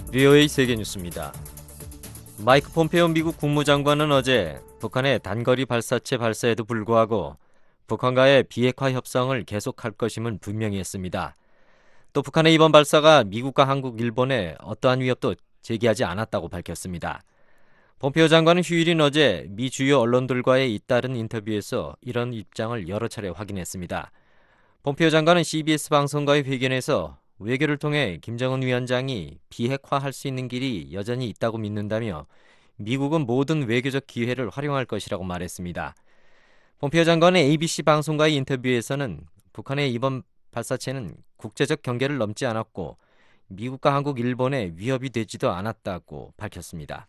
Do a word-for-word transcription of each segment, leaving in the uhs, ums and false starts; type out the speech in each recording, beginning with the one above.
브이오에이 세계뉴스입니다. 마이크 폼페오 미국 국무장관은 어제 북한의 단거리 발사체 발사에도 불구하고 북한과의 비핵화 협상을 계속할 것임을 분명히 했습니다. 또 북한의 이번 발사가 미국과 한국, 일본에 어떠한 위협도 제기하지 않았다고 밝혔습니다. 폼페오 장관은 휴일인 어제 미 주요 언론들과의 잇따른 인터뷰에서 이런 입장을 여러 차례 확인했습니다. 폼페오 장관은 씨비에스 방송과의 회견에서 외교를 통해 김정은 위원장이 비핵화할 수 있는 길이 여전히 있다고 믿는다며 미국은 모든 외교적 기회를 활용할 것이라고 말했습니다. 폼페오 장관의 에이비씨 방송과의 인터뷰에서는 북한의 이번 발사체는 국제적 경계를 넘지 않았고 미국과 한국, 일본에 위협이 되지도 않았다고 밝혔습니다.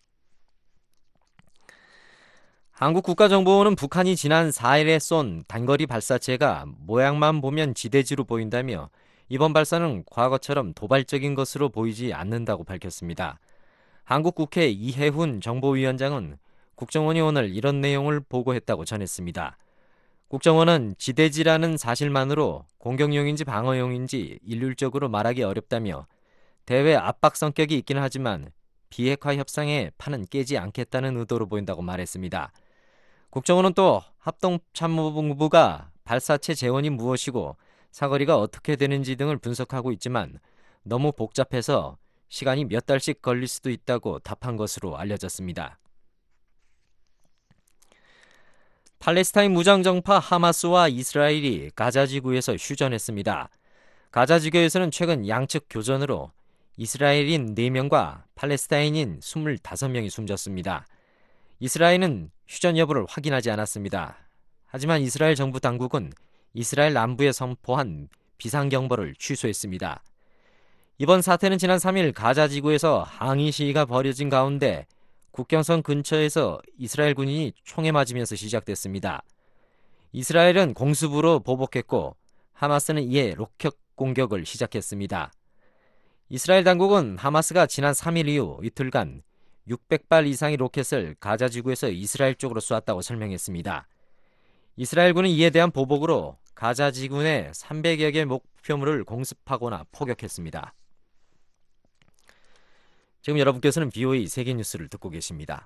한국 국가정보원은 북한이 지난 사 일에 쏜 단거리 발사체가 모양만 보면 지대지로 보인다며 이번 발사는 과거처럼 도발적인 것으로 보이지 않는다고 밝혔습니다. 한국 국회 이해훈 정보위원장은 국정원이 오늘 이런 내용을 보고했다고 전했습니다. 국정원은 지대지라는 사실만으로 공격용인지 방어용인지 일률적으로 말하기 어렵다며 대외 압박 성격이 있긴 하지만 비핵화 협상의 판은 깨지 않겠다는 의도로 보인다고 말했습니다. 국정원은 또 합동참모본부가 발사체 재원이 무엇이고 사거리가 어떻게 되는지 등을 분석하고 있지만 너무 복잡해서 시간이 몇 달씩 걸릴 수도 있다고 답한 것으로 알려졌습니다. 팔레스타인 무장정파 하마스와 이스라엘이 가자지구에서 휴전했습니다. 가자지구에서는 최근 양측 교전으로 이스라엘인 네 명과 팔레스타인인 이십오 명이 숨졌습니다. 이스라엘은 휴전 여부를 확인하지 않았습니다. 하지만 이스라엘 정부 당국은 이스라엘 남부에 선포한 비상경보를 취소했습니다. 이번 사태는 지난 삼 일 가자지구에서 항의 시위가 벌어진 가운데 국경선 근처에서 이스라엘 군인이 총에 맞으면서 시작됐습니다. 이스라엘은 공습으로 보복했고 하마스는 이에 로켓 공격을 시작했습니다. 이스라엘 당국은 하마스가 지난 삼 일 이후 이틀간 육백 발 이상의 로켓을 가자지구에서 이스라엘 쪽으로 쏘았다고 설명했습니다. 이스라엘군은 이에 대한 보복으로 가자지구 내 삼백여 개 목표물을 공습하거나 포격했습니다. 지금 여러분께서는 브이오에이 세계뉴스를 듣고 계십니다.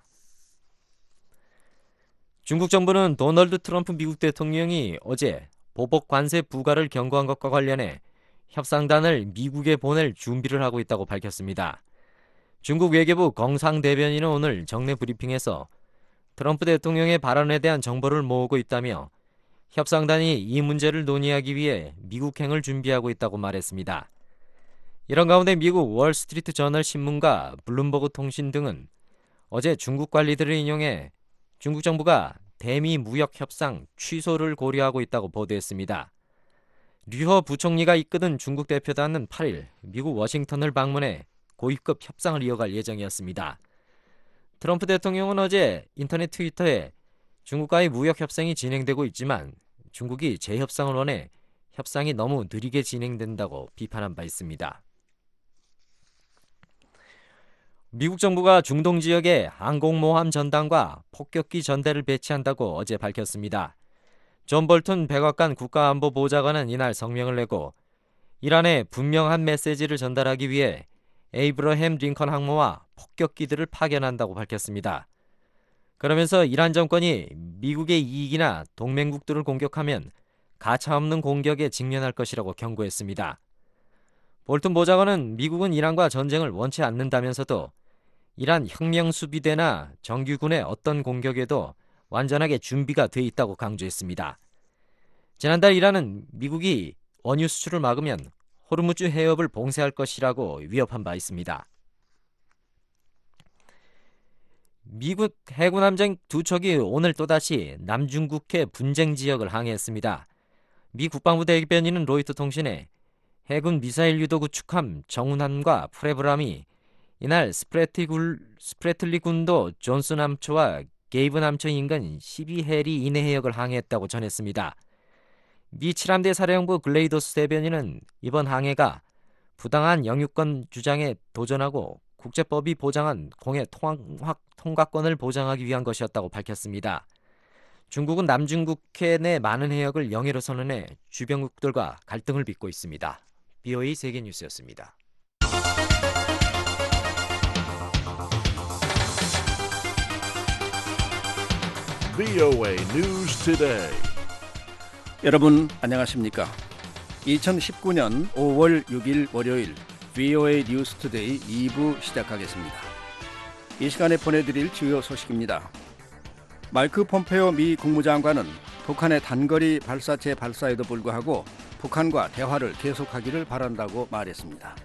중국 정부는 도널드 트럼프 미국 대통령이 어제 보복 관세 부과를 경고한 것과 관련해 협상단을 미국에 보낼 준비를 하고 있다고 밝혔습니다. 중국 외교부 경상 대변인은 오늘 정례 브리핑에서 트럼프 대통령의 발언에 대한 정보를 모으고 있다며 협상단이 이 문제를 논의하기 위해 미국행을 준비하고 있다고 말했습니다. 이런 가운데 미국 월스트리트 저널 신문과 블룸버그 통신 등은 어제 중국 관리들을 인용해 중국 정부가 대미 무역 협상 취소를 고려하고 있다고 보도했습니다. 류허 부총리가 이끄는 중국 대표단은 팔 일 미국 워싱턴을 방문해 고위급 협상을 이어갈 예정이었습니다. 트럼프 대통령은 어제 인터넷 트위터에 중국과의 무역 협상이 진행되고 있지만 중국이 재협상을 원해 협상이 너무 느리게 진행된다고 비판한 바 있습니다. 미국 정부가 중동 지역에 항공모함 전단과 폭격기 전대를 배치한다고 어제 밝혔습니다. 존 볼턴 백악관 국가안보보좌관은 이날 성명을 내고 이란에 분명한 메시지를 전달하기 위해 에이브러햄 링컨 항모와 폭격기들을 파견한다고 밝혔습니다. 그러면서 이란 정권이 미국의 이익이나 동맹국들을 공격하면 가차없는 공격에 직면할 것이라고 경고했습니다. 볼튼 보좌관은 미국은 이란과 전쟁을 원치 않는다면서도 이란 혁명수비대나 정규군의 어떤 공격에도 완전하게 준비가 돼 있다고 강조했습니다. 지난달 이란은 미국이 원유 수출을 막으면 호르무즈 해협을 봉쇄할 것이라고 위협한 바 있습니다. 미국 해군 함정 두 척이 오늘 또다시 남중국해 분쟁 지역을 항해했습리 미 국방부 대변인은 로이터 통신에 해군 미사일 유도 구축함 정훈함과 프레브람이 이날 스프레틀리, 스프레틀리 군도 존스 남초와 게이브 남초 인근 십이 해리 이내 해역을 항해했다고 전했습니다. 미 칠 함대 사령부 글레이더스 대변인은 이번 항해가 부당한 영유권 주장에 도전하고 국제법이 보장한 공해 통학, 통과권을 보장하기 위한 것이었다고 밝혔습니다. 중국은 남중국해 내 많은 해역을 영해로 선언해 주변국들과 갈등을 빚고 있습니다. 브이오에이 세계뉴스였습니다. 브이오에이 News Today. 여러분 안녕하십니까? 이천십구 년 오월 육일 월요일 브이오에이 뉴스 투데이 이 부 시작하겠습니다. 이 시간에 보내드릴 주요 소식입니다. 마이크 폼페오 미 국무장관은 북한의 단거리 발사체 발사에도 불구하고 북한과 대화를 계속하기를 바란다고 말했습니다.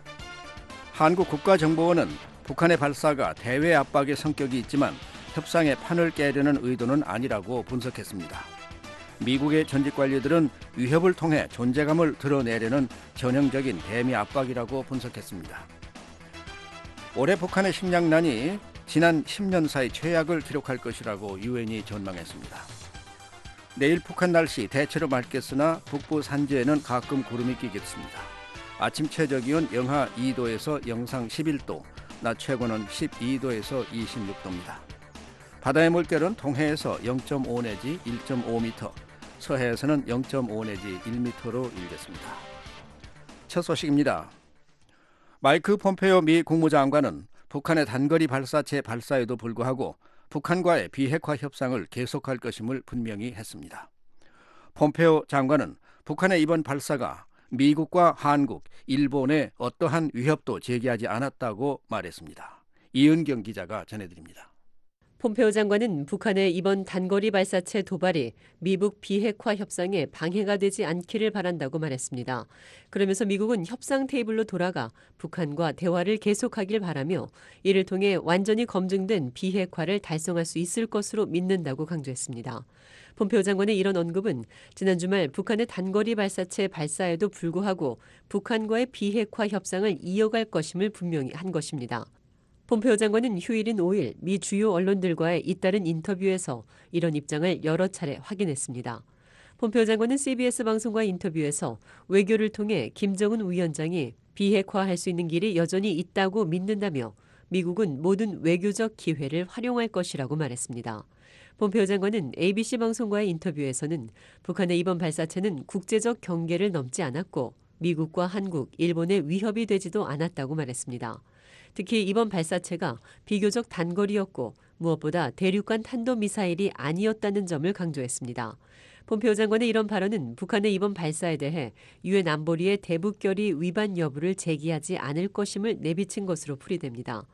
한국 국가정보원은 북한의 발사가 대외 압박의 성격이 있지만 협상의 판을 깨려는 의도는 아니라고 분석했습니다. 미국의 전직 관리들은 위협을 통해 존재감을 드러내려는 전형적인 대미 압박이라고 분석했습니다. 올해 북한의 식량난이 지난 십 년 사이 최악을 기록할 것이라고 유엔이 전망했습니다. 내일 북한 날씨 대체로 맑겠으나 북부 산지에는 가끔 구름이 끼겠습니다. 아침 최저기온 영하 이 도에서 영상 십일 도, 낮 최고는 십이 도에서 이십육 도입니다. 바다의 물결은 동해에서 영 점 오 내지 일 점 오 미터, 서해에서는 영 점 오 내지 일 미터로 일겠습니다. 첫 소식입니다. 마이크 폼페오 미 국무장관은 북한의 단거리 발사체 발사에도 불구하고 북한과의 비핵화 협상을 계속할 것임을 분명히 했습니다. 폼페오 장관은 북한의 이번 발사가 미국과 한국, 일본에 어떠한 위협도 제기하지 않았다고 말했습니다. 이은경 기자가 전해드립니다. 폼페오 장관은 북한의 이번 단거리 발사체 도발이 미북 비핵화 협상에 방해가 되지 않기를 바란다고 말했습니다. 그러면서 미국은 협상 테이블로 돌아가 북한과 대화를 계속하길 바라며 이를 통해 완전히 검증된 비핵화를 달성할 수 있을 것으로 믿는다고 강조했습니다. 폼페오 장관의 이런 언급은 지난 주말 북한의 단거리 발사체 발사에도 불구하고 북한과의 비핵화 협상을 이어갈 것임을 분명히 한 것입니다. 폼페오 장관은 휴일인 오일 미 주요 언론들과의 잇따른 인터뷰에서 이런 입장을 여러 차례 확인했습니다. 폼페오 장관은 씨비에스 방송과의 인터뷰에서 외교를 통해 김정은 위원장이 비핵화할 수 있는 길이 여전히 있다고 믿는다며 미국은 모든 외교적 기회를 활용할 것이라고 말했습니다. 폼페오 장관은 에이비씨 방송과의 인터뷰에서는 북한의 이번 발사체는 국제적 경계를 넘지 않았고 미국과 한국, 일본의 위협이 되지도 않았다고 말했습니다. 특히 이번 발사체가 비교적 단거리였고 무엇보다 대륙간 탄도미사일이 아니었다는 점을 강조했습니다. 폼페오 장관의 이런 발언은 북한의 이번 발사에 대해 유엔 안보리의 대북결의 위반 여부를 제기하지 않을 것임을 내비친 것으로 풀이됩니다.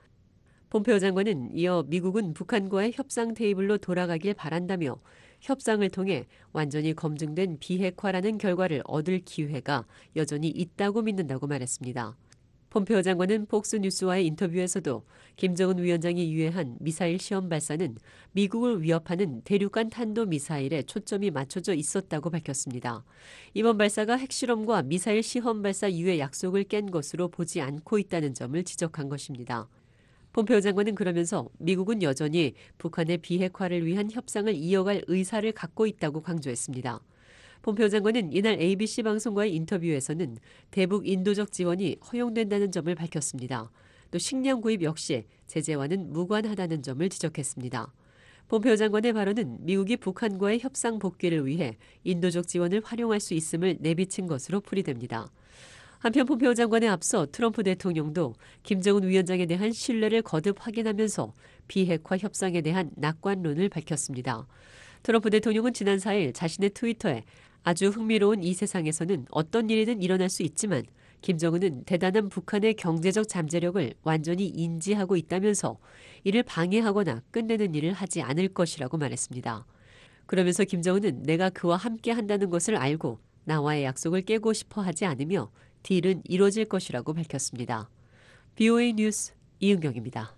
폼페오 장관은 이어 미국은 북한과의 협상 테이블로 돌아가길 바란다며 협상을 통해 완전히 검증된 비핵화라는 결과를 얻을 기회가 여전히 있다고 믿는다고 말했습니다. 폼페오 장관은 폭스뉴스와의 인터뷰에서도 김정은 위원장이 유예한 미사일 시험 발사는 미국을 위협하는 대륙간 탄도미사일에 초점이 맞춰져 있었다고 밝혔습니다. 이번 발사가 핵실험과 미사일 시험 발사 유예 약속을 깬 것으로 보지 않고 있다는 점을 지적한 것입니다. 폼페오 장관은 그러면서 미국은 여전히 북한의 비핵화를 위한 협상을 이어갈 의사를 갖고 있다고 강조했습니다. 폼페오 장관은 이날 에이비씨 방송과의 인터뷰에서는 대북 인도적 지원이 허용된다는 점을 밝혔습니다. 또 식량 구입 역시 제재와는 무관하다는 점을 지적했습니다. 폼페오 장관의 발언은 미국이 북한과의 협상 복귀를 위해 인도적 지원을 활용할 수 있음을 내비친 것으로 풀이됩니다. 한편 폼페오 장관에 앞서 트럼프 대통령도 김정은 위원장에 대한 신뢰를 거듭 확인하면서 비핵화 협상에 대한 낙관론을 밝혔습니다. 트럼프 대통령은 지난 사일 자신의 트위터에 아주 흥미로운 이 세상에서는 어떤 일이든 일어날 수 있지만 김정은은 대단한 북한의 경제적 잠재력을 완전히 인지하고 있다면서 이를 방해하거나 끝내는 일을 하지 않을 것이라고 말했습니다. 그러면서 김정은은 내가 그와 함께 한다는 것을 알고 나와의 약속을 깨고 싶어 하지 않으며 딜은 이루어질 것이라고 밝혔습니다. 브이오에이 뉴스 이은경입니다.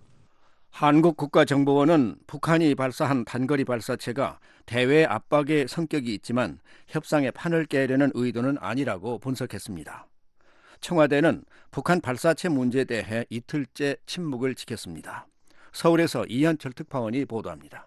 한국 국가정보원은 북한이 발사한 단거리 발사체가 대외 압박의 성격이 있지만 협상의 판을 깨려는 의도는 아니라고 분석했습니다. 청와대는 북한 발사체 문제에 대해 이틀째 침묵을 지켰습니다. 서울에서 이현철 특파원이 보도합니다.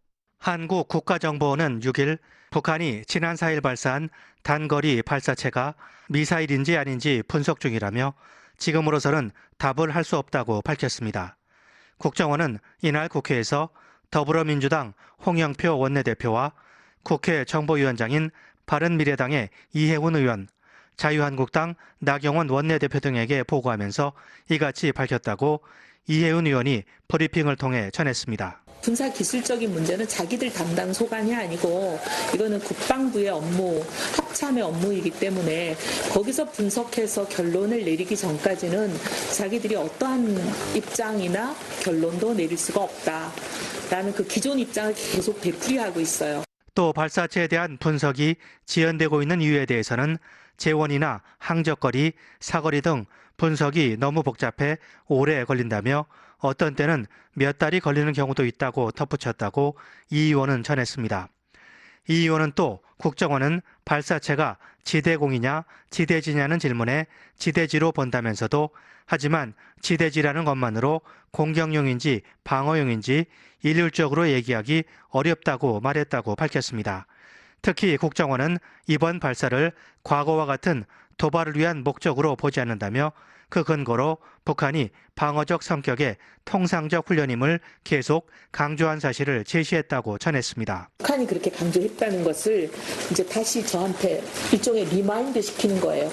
한국 국가정보원은 육일 북한이 지난 사일 발사한 단거리 발사체가 미사일인지 아닌지 분석 중이라며 지금으로서는 답을 할 수 없다고 밝혔습니다. 국정원은 이날 국회에서 더불어민주당 홍영표 원내대표와 국회 정보위원장인 바른미래당의 이해훈 의원, 자유한국당 나경원 원내대표 등에게 보고하면서 이같이 밝혔다고 이해훈 의원이 브리핑을 통해 전했습니다. 군사 기술적인 문제는 자기들 담당 소관이 아니고 이거는 국방부의 업무, 합참의 업무이기 때문에 거기서 분석해서 결론을 내리기 전까지는 자기들이 어떠한 입장이나 결론도 내릴 수가 없다라는 그 기존 입장을 계속 되풀이하고 있어요. 또 발사체에 대한 분석이 지연되고 있는 이유에 대해서는 재원이나 항적거리, 사거리 등 분석이 너무 복잡해 오래 걸린다며 어떤 때는 몇 달이 걸리는 경우도 있다고 덧붙였다고 이 의원은 전했습니다. 이 의원은 또 국정원은 발사체가 지대공이냐 지대지냐는 질문에 지대지로 본다면서도 하지만 지대지라는 것만으로 공격용인지 방어용인지 일률적으로 얘기하기 어렵다고 말했다고 밝혔습니다. 특히 국정원은 이번 발사를 과거와 같은 도발을 위한 목적으로 보지 않는다며 그 근거로 북한이 방어적 성격의 통상적 훈련임을 계속 강조한 사실을 제시했다고 전했습니다. 북한이 그렇게 강조했다는 것을 이제 다시 저한테 일종의 리마인드 시키는 거예요.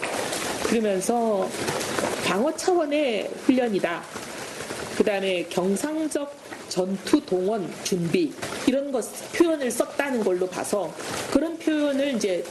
그러면서 방어 차원의 훈련이다. 그다음에 경상적 전투 동원 준비 이런 것 표현을 썼다는 걸로 봐서 그런 표현을 이제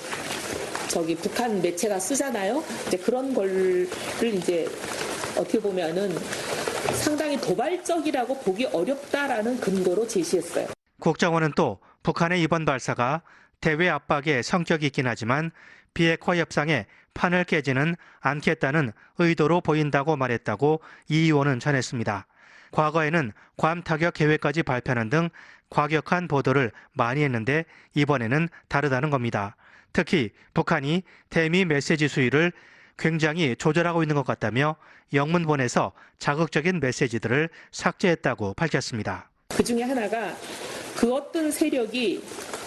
저기 북한 매체가 쓰잖아요. 이제 그런 거를 이제 어떻게 보면은 상당히 도발적이라고 보기 어렵다라는 근거로 제시했어요. 국정원은 또 북한의 이번 발사가 대외 압박의 성격이 있긴 하지만 비핵화 협상에 판을 깨지는 않겠다는 의도로 보인다고 말했다고 이 의원은 전했습니다. 과거에는 괌 타격 계획까지 발표하는 등 과격한 보도를 많이 했는데 이번에는 다르다는 겁니다. 특히 북한이 대미 메시지 수위를 굉장히 조절하고 있는 것 같다며 영문본에서 자극적인 메시지들을 삭제했다고 밝혔습니다. 그 중에 하나가 그 어떤 세력이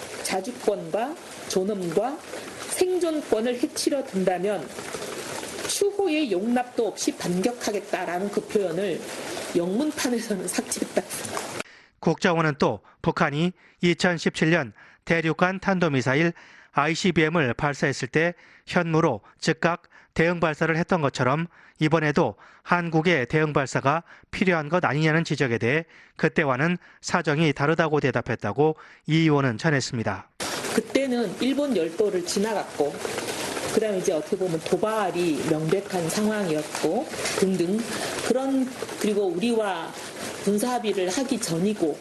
자주권과 존엄과 생존권을 해치려 든다면 추후의 용납도 없이 반격하겠다라는 그 표현을 영문판에서는 삭제했다. 국정원은 또 북한이 이천십칠 년 대륙간 탄도미사일 아이씨비엠을 발사했을 때 현무로 즉각 대응 발사를 했던 것처럼 이번에도 한국의 대응 발사가 필요한 것 아니냐는 지적에 대해 그때와는 사정이 다르다고 대답했다고 이 의원은 전했습니다. 그때는 일본 열도를 지나갔고 그다음에 이제 어떻게 보면 도발이 명백한 상황이었고 등등 그런 그리고 우리와 군사 합의를 하기 전이고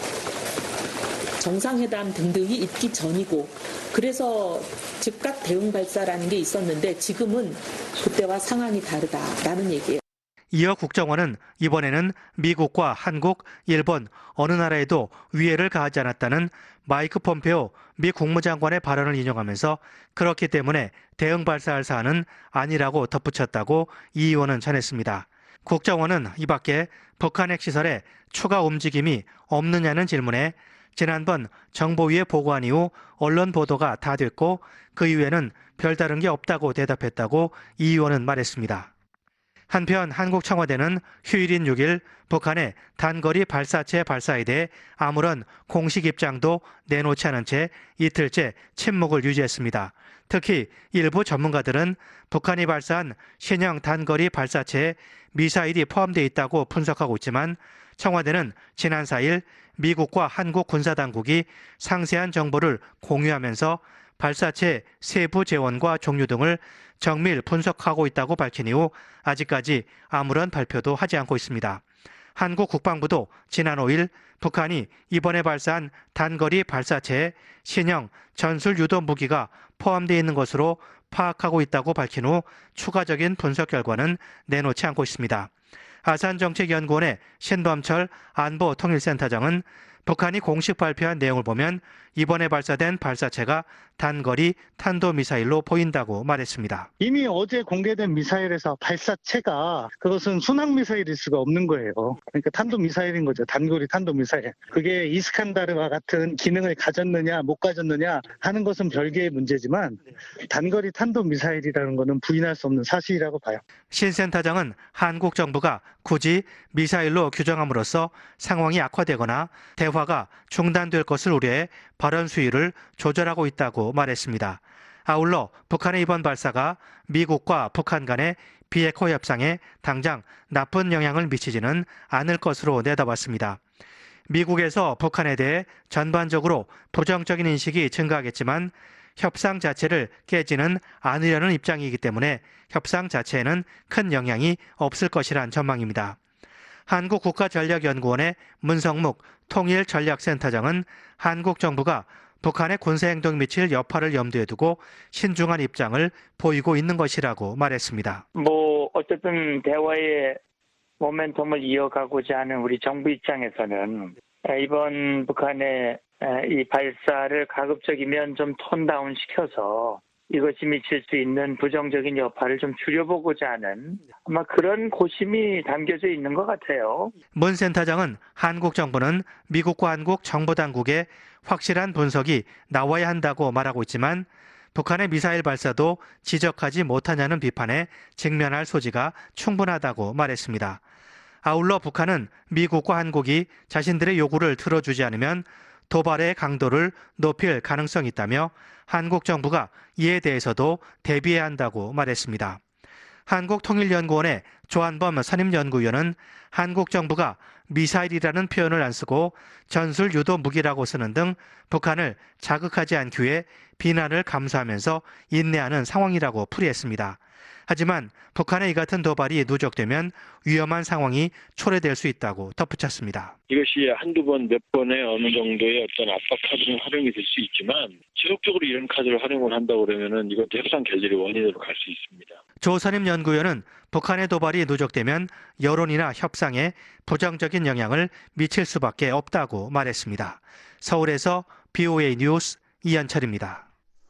정상회담 등등이 있기 전이고 그래서 즉각 대응 발사라는 게 있었는데 지금은 그때와 상황이 다르다라는 얘기예요. 이어 국정원은 이번에는 미국과 한국, 일본 어느 나라에도 위해를 가하지 않았다는 마이크 폼페오 미 국무장관의 발언을 인용하면서 그렇기 때문에 대응 발사할 사안은 아니라고 덧붙였다고 이 의원은 전했습니다. 국정원은 이 밖에 북한 핵시설에 추가 움직임이 없느냐는 질문에 지난번 정보위에 보고한 이후 언론 보도가 다 됐고 그 이후에는 별다른 게 없다고 대답했다고 이 의원은 말했습니다. 한편 한국 청와대는 휴일인 육 일 북한의 단거리 발사체 발사에 대해 아무런 공식 입장도 내놓지 않은 채 이틀째 침묵을 유지했습니다. 특히 일부 전문가들은 북한이 발사한 신형 단거리 발사체에 미사일이 포함되어 있다고 분석하고 있지만 청와대는 지난 사 일 미국과 한국 군사당국이 상세한 정보를 공유하면서 발사체 세부 재원과 종류 등을 정밀 분석하고 있다고 밝힌 이후 아직까지 아무런 발표도 하지 않고 있습니다. 한국 국방부도 지난 오 일 북한이 이번에 발사한 단거리 발사체에 신형 전술 유도 무기가 포함되어 있는 것으로 파악하고 있다고 밝힌 후 추가적인 분석 결과는 내놓지 않고 있습니다. 아산정책연구원의 신범철 안보통일센터장은 북한이 공식 발표한 내용을 보면 이번에 발사된 발사체가 단거리 탄도미사일로 보인다고 말했습니다. 이미 어제 공개된 미사일에서 발사체가 그것은 순항미사일일 수가 없는 거예요. 그러니까 탄도미사일인 거죠. 단거리 탄도미사일. 그게 이스칸다르와 같은 기능을 가졌느냐 못 가졌느냐 하는 것은 별개의 문제지만 단거리 탄도미사일이라는 것은 부인할 수 없는 사실이라고 봐요. 신 센터장은 한국 정부가 굳이 미사일로 규정함으로써 상황이 악화되거나 대화가 중단될 것을 우려해 발언 수위를 조절하고 있다고 말했습니다. 아울러 북한의 이번 발사가 미국과 북한 간의 비핵화 협상에 당장 나쁜 영향을 미치지는 않을 것으로 내다봤습니다. 미국에서 북한에 대해 전반적으로 부정적인 인식이 증가하겠지만 협상 자체를 깨지는 않으려는 입장이기 때문에 협상 자체에는 큰 영향이 없을 것이란 전망입니다. 한국국가전략연구원의 문성묵 통일전략센터장은 한국 정부가 북한의 군사행동 미칠 여파를 염두에 두고 신중한 입장을 보이고 있는 것이라고 말했습니다. 뭐 어쨌든 대화의 모멘텀을 이어가고자 하는 우리 정부 입장에서는 이번 북한의 이 발사를 가급적이면 좀 톤다운 시켜서 이것이 미칠 수 있는 부정적인 여파를 좀 줄여보고자 하는 아마 그런 고심이 담겨져 있는 것 같아요. 문 센터장은 한국 정부는 미국과 한국 정보당국의 확실한 분석이 나와야 한다고 말하고 있지만 북한의 미사일 발사도 지적하지 못하냐는 비판에 직면할 소지가 충분하다고 말했습니다. 아울러 북한은 미국과 한국이 자신들의 요구를 들어주지 않으면 도발의 강도를 높일 가능성이 있다며 한국 정부가 이에 대해서도 대비해야 한다고 말했습니다. 한국통일연구원의 조한범 선임연구위원은 한국 정부가 미사일이라는 표현을 안 쓰고 전술 유도 무기라고 쓰는 등 북한을 자극하지 않기 위해 비난을 감수하면서 인내하는 상황이라고 풀이했습니다. 하지만 북한의 이 같은 도발이 누적되면 위험한 상황이 초래될 수 있다고 덧붙였습니다. 이것이 한두 번, 몇 번의 어느 정도의 어떤 압박 카드는 활용이 될 수 있지만 지속적으로 이런 카드를 활용을 한다고 그러면은 이것도 협상 결절의 원인으로 갈 수 있습니다. 조 선임 연구위원은 북한의 도발이 누적되면 여론이나 협상에 부정적인 영향을 미칠 수밖에 없다고 말했습니다. 서울에서 비오에이 뉴스 이현철입니다.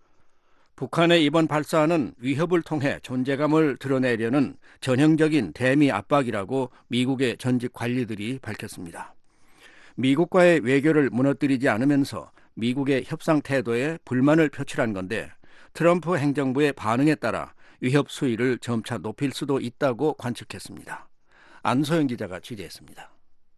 북한의 이번 발사는 위협을 통해 존재감을 드러내려는 전형적인 대미 압박이라고 미국의 전직 관리들이 밝혔습니다. 미국과의 외교를 무너뜨리지 않으면서 미국의 협상 태도에 불만을 표출한 건데 트럼프 행정부의 반응에 따라 위협 수위를 점차 높일 수도 있다고 관측했습니다. 안소영 기자가 취재했습니다.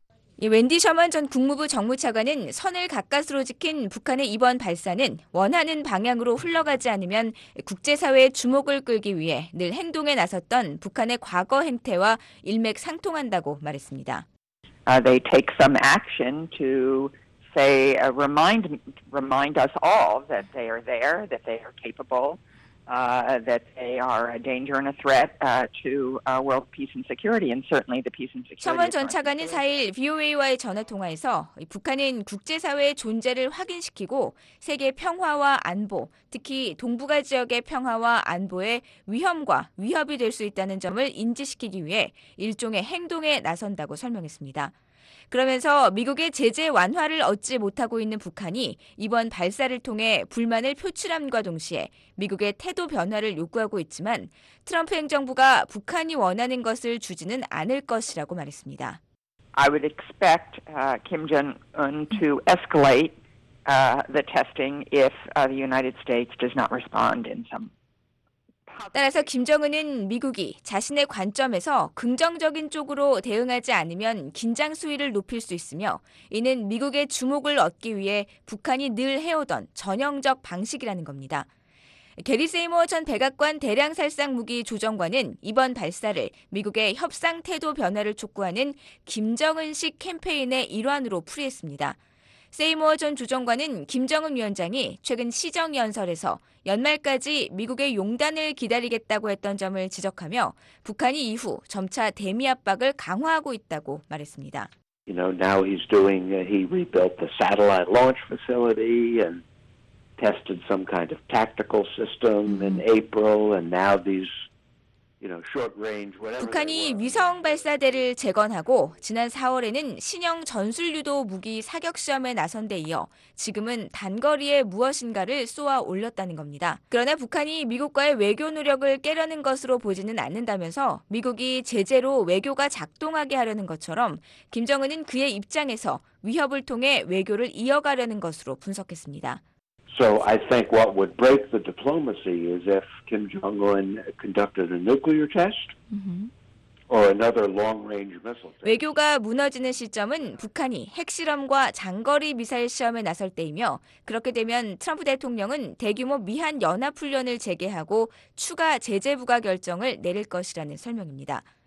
웬디 셔먼 전 국무부 정무차관은 선을 가까스로 지킨 북한의 이번 발사는 원하는 방향으로 흘러가지 않으면 국제사회의 주목을 끌기 위해 늘 행동에 나섰던 북한의 과거 행태와 일맥상통한다고 말했습니다. Uh, they take some action to say, uh, remind remind us all that they are there, that they are capable, uh, that they are a danger and a threat uh, to uh, world peace and security, and certainly the peace and security. 셔먼 전 차관은 사 일 비오에이와의 전화 통화에서 북한은 국제사회의 존재를 확인시키고 세계 평화와 안보, 특히 동북아 지역의 평화와 안보에 위험과 위협이 될 수 있다는 점을 인지시키기 위해 일종의 행동에 나선다고 설명했습니다. 그러면서 미국의 제재 완화를 얻지 못하고 있는 북한이 이번 발사를 통해 불만을 표출함과 동시에 미국의 태도 변화를 요구하고 있지만 트럼프 행정부가 북한이 원하는 것을 주지는 않을 것이라고 말했습니다. I would expect uh, Kim Jong-un to escalate uh, the testing if uh, the United States does not respond in some. 따라서 김정은은 미국이 자신의 관점에서 긍정적인 쪽으로 대응하지 않으면 긴장 수위를 높일 수 있으며 이는 미국의 주목을 얻기 위해 북한이 늘 해오던 전형적 방식이라는 겁니다. 게리 세이모어 전 백악관 대량살상 무기 조정관은 이번 발사를 미국의 협상 태도 변화를 촉구하는 김정은식 캠페인의 일환으로 풀이했습니다. 세이모어 전 조정관은 김정은 위원장이 최근 시정연설에서 연말까지 미국의 용단을 기다리겠다고 했던 점을 지적하며 북한이 이후 점차 대미 압박을 강화하고 있다고 말했습니다. You know, now he's doing, uh, he rebuilt the satellite launch facility and tested some kind of tactical system in April, and now these, you know, short range, whatever. 북한이 위성 발사대를 재건하고 지난 사월에는 신형 전술유도 무기 사격 시험에 나선 데 이어 지금은 단거리에 무엇인가를 쏘아 올렸다는 겁니다. 그러나 북한이 미국과의 외교 노력을 깨려는 것으로 보지는 않는다면서 미국이 제재로 외교가 작동하게 하려는 것처럼 김정은은 그의 입장에서 위협을 통해 외교를 이어가려는 것으로 분석했습니다. So I think what would break the diplomacy is if Kim Jong-un conducted a nuclear test mm-hmm. or another long-range missile test. 외교가 무너지는 시점은 북한이 핵실험과 장거리 미사일 시험에 나설 때이며 그렇게 되면 트럼프 대통령은 대규모 미한 연합훈련을 재개하고 추가 제재 부과 결정을 내릴 것이라는 설명입니다.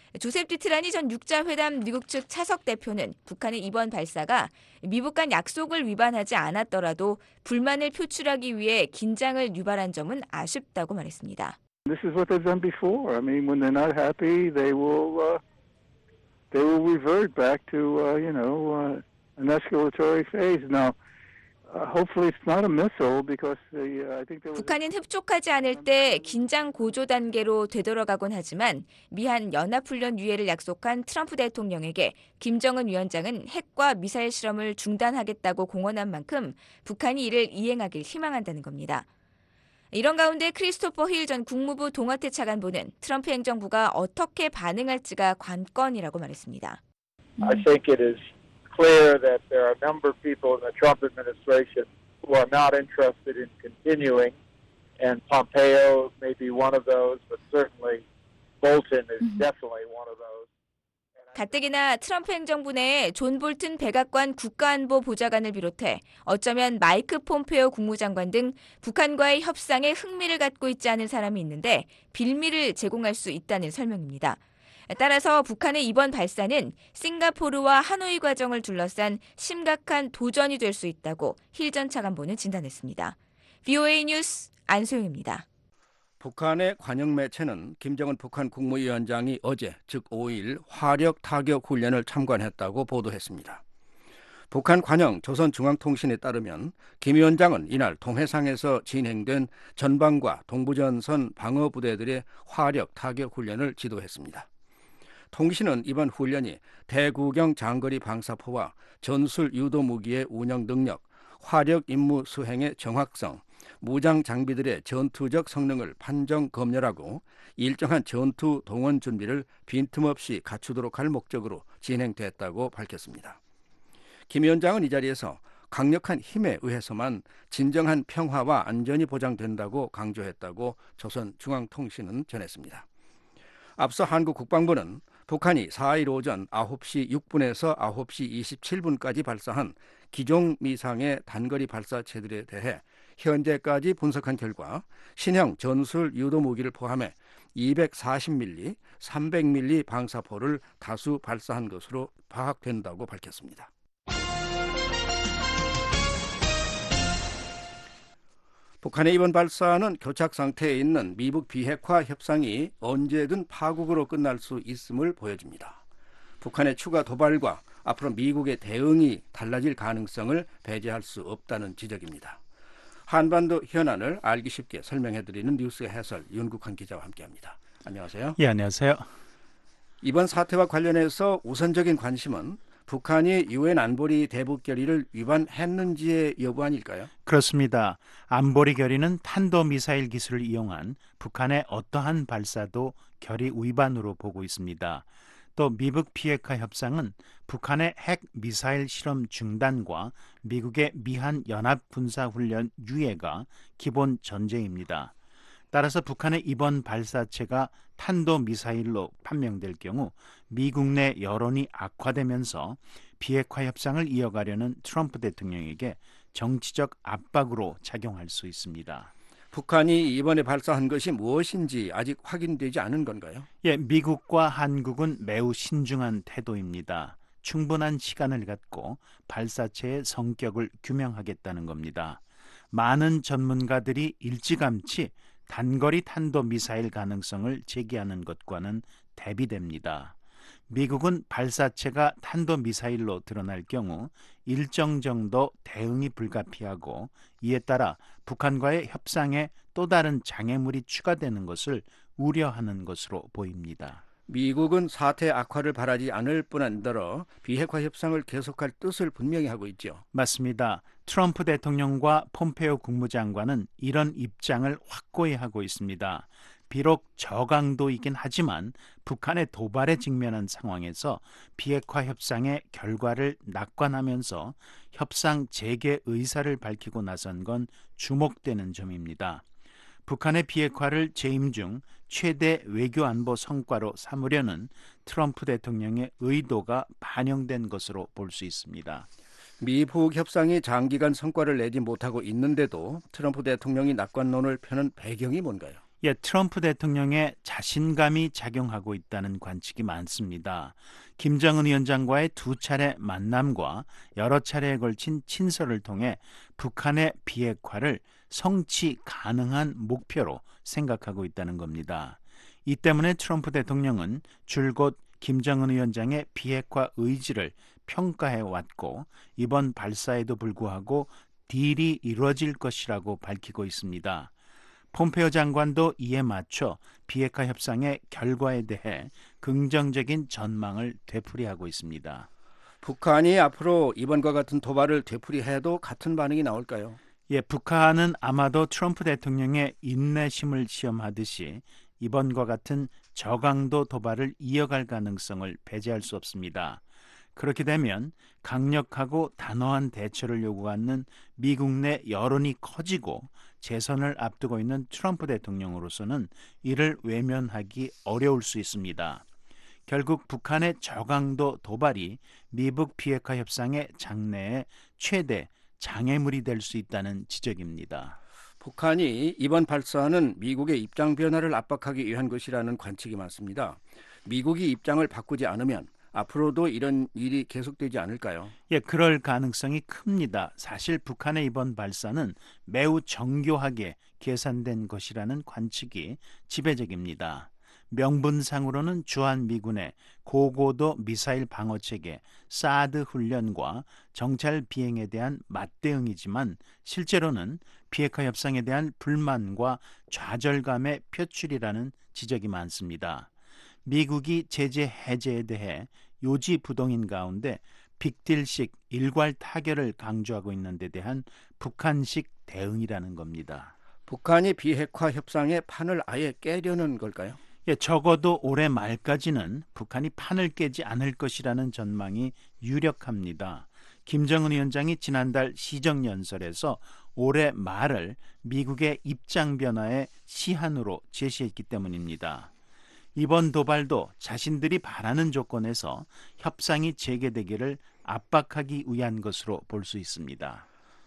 조셉 디트라니 전 육자회담 미국 측 차석 대표는 북한의 이번 발사가 미북 간 약속을 위반하지 않았더라도 불만을 표출하기 위해 긴장을 유발한 점은 아쉽다고 말했습니다. This is what they've done before. I mean, when they're not happy, they will uh, they will revert back to uh, you know uh, an escalatory phase. Now, uh, hopefully, it's not a missile because the uh, I think there was. 북한은 흡족하지 않을 때 긴장 고조 단계로 되돌아가곤 하지만 미한 연합훈련 유예를 약속한 트럼프 대통령에게 김정은 위원장은 핵과 미사일 실험을 중단하겠다고 공언한 만큼 북한이 이를 이행하길 희망한다는 겁니다. 이런 가운데 크리스토퍼 힐 전 국무부 동아태 차관보는 트럼프 행정부가 어떻게 반응할지가 관건이라고 말했습니다. I think it is clear that there are a number of people in the Trump administration who are not interested in continuing, and Pompeo may be one of those, but certainly Bolton is definitely one of those. 가뜩이나 트럼프 행정부 내에 존 볼튼 백악관 국가안보 보좌관을 비롯해 어쩌면 마이크 폼페오 국무장관 등 북한과의 협상에 흥미를 갖고 있지 않은 사람이 있는데 빌미를 제공할 수 있다는 설명입니다. 따라서 북한의 이번 발사는 싱가포르와 하노이 과정을 둘러싼 심각한 도전이 될 수 있다고 힐 전 차관보는 진단했습니다. 브이오에이 뉴스 안소영입니다. 북한의 관영 매체는 김정은 북한 국무위원장이 어제 즉 오일 화력 타격 훈련을 참관했다고 보도했습니다. 북한 관영 조선중앙통신에 따르면 김 위원장은 이날 동해상에서 진행된 전방과 동부전선 방어부대들의 화력 타격 훈련을 지도했습니다. 통신은 이번 훈련이 대구경 장거리 방사포와 전술 유도 무기의 운영 능력, 화력 임무 수행의 정확성, 무장 장비들의 전투적 성능을 판정 검열하고 일정한 전투 동원 준비를 빈틈없이 갖추도록 할 목적으로 진행됐다고 밝혔습니다. 김 위원장은 이 자리에서 강력한 힘에 의해서만 진정한 평화와 안전이 보장된다고 강조했다고 조선중앙통신은 전했습니다. 앞서 한국 국방부는 북한이 사일 오전 아홉 시 육 분에서 아홉 시 이십칠 분까지 발사한 기종 미상의 단거리 발사체들에 대해 현재까지 분석한 결과 신형 전술 유도 무기를 포함해 이백사십 밀리미터, 삼백 밀리미터 방사포를 다수 발사한 것으로 파악된다고 밝혔습니다. 북한의 이번 발사는 교착 상태에 있는 미북 비핵화 협상이 언제든 파국으로 끝날 수 있음을 보여줍니다. 북한의 추가 도발과 앞으로 미국의 대응이 달라질 가능성을 배제할 수 없다는 지적입니다. 한반도 현안을 알기 쉽게 설명해드리는 뉴스 해설 윤국환 기자와 함께합니다. 안녕하세요. 예, 안녕하세요. 이번 사태와 관련해서 우선적인 관심은 북한이 유엔 안보리 대북 결의를 위반했는지의 여부 아닐까요? 그렇습니다. 안보리 결의는 탄도미사일 기술을 이용한 북한의 어떠한 발사도 결의 위반으로 보고 있습니다. 또 미북 비핵화 협상은 북한의 핵 미사일 실험 중단과 미국의 미한 연합 군사 훈련 유예가 기본 전제입니다. 따라서 북한의 이번 발사체가 탄도미사일로 판명될 경우 미국 내 여론이 악화되면서 비핵화 협상을 이어가려는 트럼프 대통령에게 정치적 압박으로 작용할 수 있습니다. 북한이 이번에 발사한 것이 무엇인지 아직 확인되지 않은 건가요? 예, 미국과 한국은 매우 신중한 태도입니다. 충분한 시간을 갖고 발사체의 성격을 규명하겠다는 겁니다. 많은 전문가들이 일찌감치 단거리 탄도미사일 가능성을 제기하는 것과는 대비됩니다. 미국은 발사체가 탄도미사일로 드러날 경우 일정 정도 대응이 불가피하고 이에 따라 북한과의 협상에 또 다른 장애물이 추가되는 것을 우려하는 것으로 보입니다. 미국은 사태 악화를 바라지 않을 뿐더러 비핵화 협상을 계속할 뜻을 분명히 하고 있죠. 맞습니다. 트럼프 대통령과 폼페오 국무장관은 이런 입장을 확고히 하고 있습니다. 비록 저강도이긴 하지만 북한의 도발에 직면한 상황에서 비핵화 협상의 결과를 낙관하면서 협상 재개 의사를 밝히고 나선 건 주목되는 점입니다. 북한의 비핵화를 재임 중 최대 외교안보 성과로 삼으려는 트럼프 대통령의 의도가 반영된 것으로 볼 수 있습니다. 미북 협상이 장기간 성과를 내지 못하고 있는데도 트럼프 대통령이 낙관론을 펴는 배경이 뭔가요? 예, 트럼프 대통령의 자신감이 작용하고 있다는 관측이 많습니다. 김정은 위원장과의 두 차례 만남과 여러 차례에 걸친 친서를 통해 북한의 비핵화를 성취 가능한 목표로 생각하고 있다는 겁니다. 이 때문에 트럼프 대통령은 줄곧 김정은 위원장의 비핵화 의지를 평가해 왔고 이번 발사에도 불구하고 딜이 이루어질 것이라고 밝히고 있습니다. 폼페오 장관도 이에 맞춰 비핵화 협상의 결과에 대해 긍정적인 전망을 되풀이하고 있습니다. 북한이 앞으로 이번과 같은 도발을 되풀이해도 같은 반응이 나올까요? 예, 북한은 아마도 트럼프 대통령의 인내심을 시험하듯이 이번과 같은 저강도 도발을 이어갈 가능성을 배제할 수 없습니다. 그렇게 되면 강력하고 단호한 대처를 요구하는 미국 내 여론이 커지고 재선을 앞두고 있는 트럼프 대통령으로서는 이를 외면하기 어려울 수 있습니다. 결국 북한의 저강도 도발이 미북 비핵화 협상의 장래에 최대 장애물이 될 수 있다는 지적입니다. 북한이 이번 발사는 미국의 입장 변화를 압박하기 위한 것이라는 관측이 많습니다. 미국이 입장을 바꾸지 않으면 앞으로도 이런 일이 계속되지 않을까요? 예, 그럴 가능성이 큽니다. 사실 북한의 이번 발사는 매우 정교하게 계산된 것이라는 관측이 지배적입니다. 명분상으로는 주한미군의 고고도 미사일 방어체계 사드 훈련과 정찰 비행에 대한 맞대응이지만 실제로는 비핵화 협상에 대한 불만과 좌절감의 표출이라는 지적이 많습니다. 미국이 제재 해제에 대해 요지부동인 가운데 빅딜식 일괄 타결을 강조하고 있는 데 대한 북한식 대응이라는 겁니다. 북한이 비핵화 협상의 판을 아예 깨려는 걸까요? 예, 적어도 올해 말까지는 북한이 판을 깨지 않을 것이라는 전망이 유력합니다. 김정은 위원장이 지난달 시정연설에서 올해 말을 미국의 입장 변화의 시한으로 제시했기 때문입니다. 이번 도발도 자신들이 바라는 조건에서 협상이 재개되기를 압박하기 위한 것으로 볼 수 있습니다.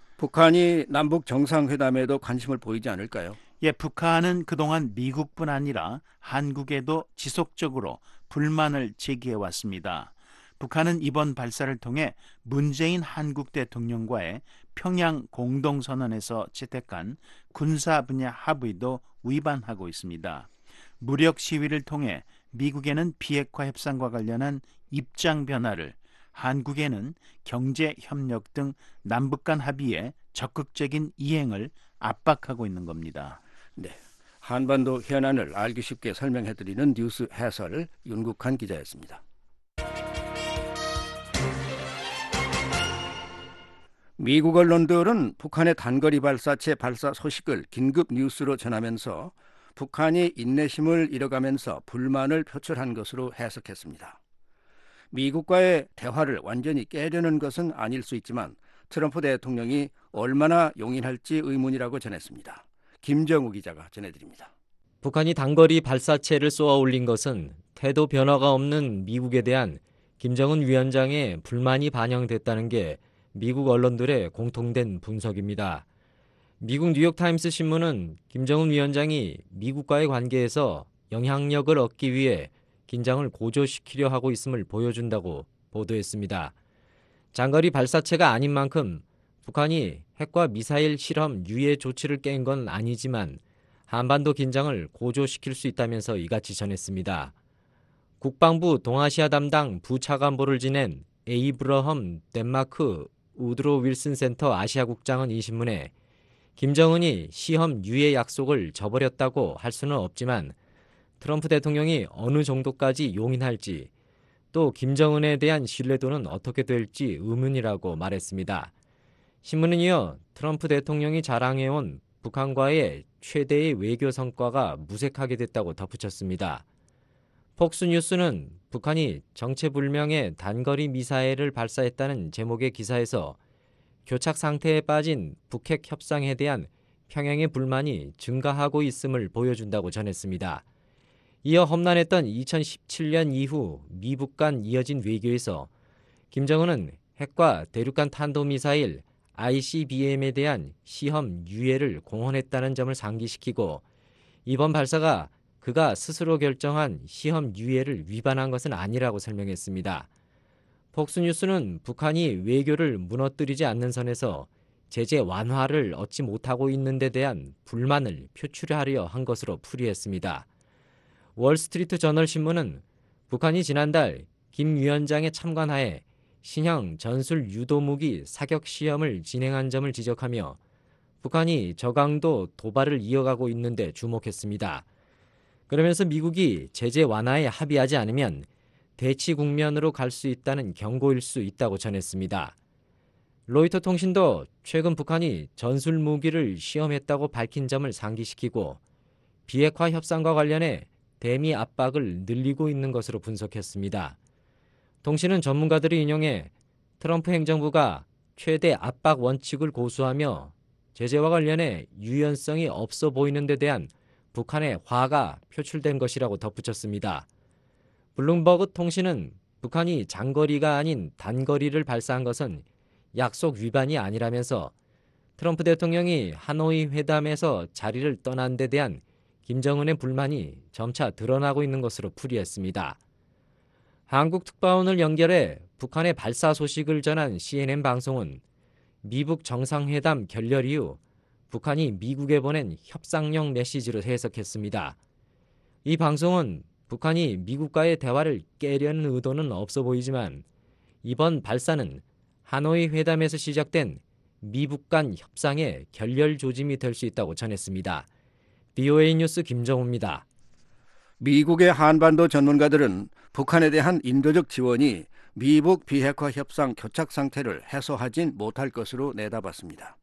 북한이 남북 정상회담에도 관심을 보이지 않을까요? 예, 북한은 그동안 미국뿐 아니라 한국에도 지속적으로 불만을 제기해 왔습니다. 북한은 이번 발사를 통해 문재인 한국 대통령과의 평양 공동선언에서 채택한 군사 분야 합의도 위반하고 있습니다. 무력 시위를 통해 미국에는 비핵화 협상과 관련한 입장 변화를, 한국에는 경제 협력 등 남북 간 합의의 적극적인 이행을 압박하고 있는 겁니다. 네, 한반도 현안을 알기 쉽게 설명해드리는 뉴스 해설 윤국한 기자였습니다. 미국 언론들은 북한의 단거리 발사체 발사 소식을 긴급 뉴스로 전하면서 북한이 인내심을 잃어가면서 불만을 표출한 것으로 해석했습니다. 미국과의 대화를 완전히 깨려는 것은 아닐 수 있지만 트럼프 대통령이 얼마나 용인할지 의문이라고 전했습니다. 김정우 기자가 전해드립니다. 북한이 단거리 발사체를 쏘아 올린 것은 태도 변화가 없는 미국에 대한 김정은 위원장의 불만이 반영됐다는 게 미국 언론들의 공통된 분석입니다. 미국 뉴욕타임스 신문은 김정은 위원장이 미국과의 관계에서 영향력을 얻기 위해 긴장을 고조시키려 하고 있음을 보여준다고 보도했습니다. 장거리 발사체가 아닌 만큼 북한이 핵과 미사일 실험 유예 조치를 깬 건 아니지만 한반도 긴장을 고조시킬 수 있다면서 이같이 전했습니다. 국방부 동아시아 담당 부차관보를 지낸 에이브러험 덴마크 우드로 윌슨 센터 아시아국장은 이 신문에 김정은이 시험 유예 약속을 저버렸다고 할 수는 없지만 트럼프 대통령이 어느 정도까지 용인할지 또 김정은에 대한 신뢰도는 어떻게 될지 의문이라고 말했습니다. 신문은 이어 트럼프 대통령이 자랑해온 북한과의 최대의 외교 성과가 무색하게 됐다고 덧붙였습니다. 폭스뉴스는 북한이 정체불명의 단거리 미사일을 발사했다는 제목의 기사에서 교착 상태에 빠진 북핵 협상에 대한 평양의 불만이 증가하고 있음을 보여준다고 전했습니다. 이어 험난했던 이천십칠 년 이후 미북 간 이어진 외교에서 김정은은 핵과 대륙간 탄도미사일 아이씨비엠에 대한 시험 유예를 공언했다는 점을 상기시키고 이번 발사가 그가 스스로 결정한 시험 유예를 위반한 것은 아니라고 설명했습니다. 폭스뉴스는 북한이 외교를 무너뜨리지 않는 선에서 제재 완화를 얻지 못하고 있는 데 대한 불만을 표출하려 한 것으로 풀이했습니다. 월스트리트 저널 신문은 북한이 지난달 김 위원장의 참관하에 신형 전술 유도무기 사격 시험을 진행한 점을 지적하며 북한이 저강도 도발을 이어가고 있는데 주목했습니다. 그러면서 미국이 제재 완화에 합의하지 않으면 대치 국면으로 갈 수 있다는 경고일 수 있다고 전했습니다. 로이터 통신도 최근 북한이 전술 무기를 시험했다고 밝힌 점을 상기시키고 비핵화 협상과 관련해 대미 압박을 늘리고 있는 것으로 분석했습니다. 통신은 전문가들을 인용해 트럼프 행정부가 최대 압박 원칙을 고수하며 제재와 관련해 유연성이 없어 보이는 데 대한 북한의 화가 표출된 것이라고 덧붙였습니다. 블룸버그 통신은 북한이 장거리가 아닌 단거리를 발사한 것은 약속 위반이 아니라면서 트럼프 대통령이 하노이 회담에서 자리를 떠난 데 대한 김정은의 불만이 점차 드러나고 있는 것으로 풀이했습니다. 한국 특파원을 연결해 북한의 발사 소식을 전한 씨엔엔 방송은 미북 정상회담 결렬 이후 북한이 미국에 보낸 협상용 메시지로 해석했습니다. 이 방송은 북한이 미국과의 대화를 깨려는 의도는 없어 보이지만 이번 발사는 하노이 회담에서 시작된 미북 간 협상의 결렬 조짐이 될 수 있다고 전했습니다. 비오에이 뉴스 김정우입니다. 미국의 한반도 전문가들은 북한에 대한 인도적 지원이 미북 비핵화 협상 교착 상태를 해소하진 못할 것으로 내다봤습니다.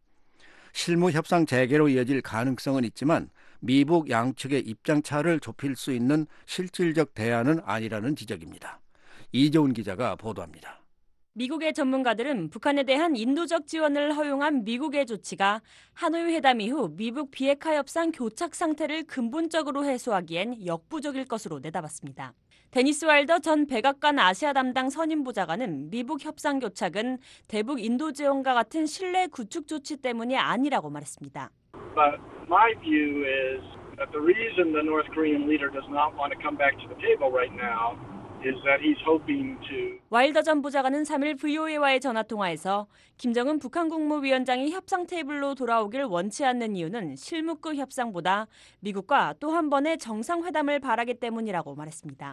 실무 협상 재개로 이어질 가능성은 있지만 미북 양측의 입장차를 좁힐 수 있는 실질적 대안은 아니라는 지적입니다. 이재훈 기자가 보도합니다. 미국의 전문가들은 북한에 대한 인도적 지원을 허용한 미국의 조치가 하노이 회담 이후 미북 비핵화 협상 교착 상태를 근본적으로 해소하기엔 역부족일 것으로 내다봤습니다. 데니스 와일더 전 백악관 아시아 담당 선임보좌관은 미북 협상 교착은 대북 인도 지원과 같은 신뢰 구축 조치 때문이 아니라고 말했습니다. But my view is that the reason the North Korean leader does not want to come back to the table right now is that he's hoping to. 와일더 전 보좌관은 삼 일 브이오에이와의 전화통화에서 김정은 북한 국무위원장이 협상 테이블로 돌아오길 원치 않는 이유는 실무급 협상보다 미국과 또 한 번의 정상회담을 바라기 때문이라고 말했습니다.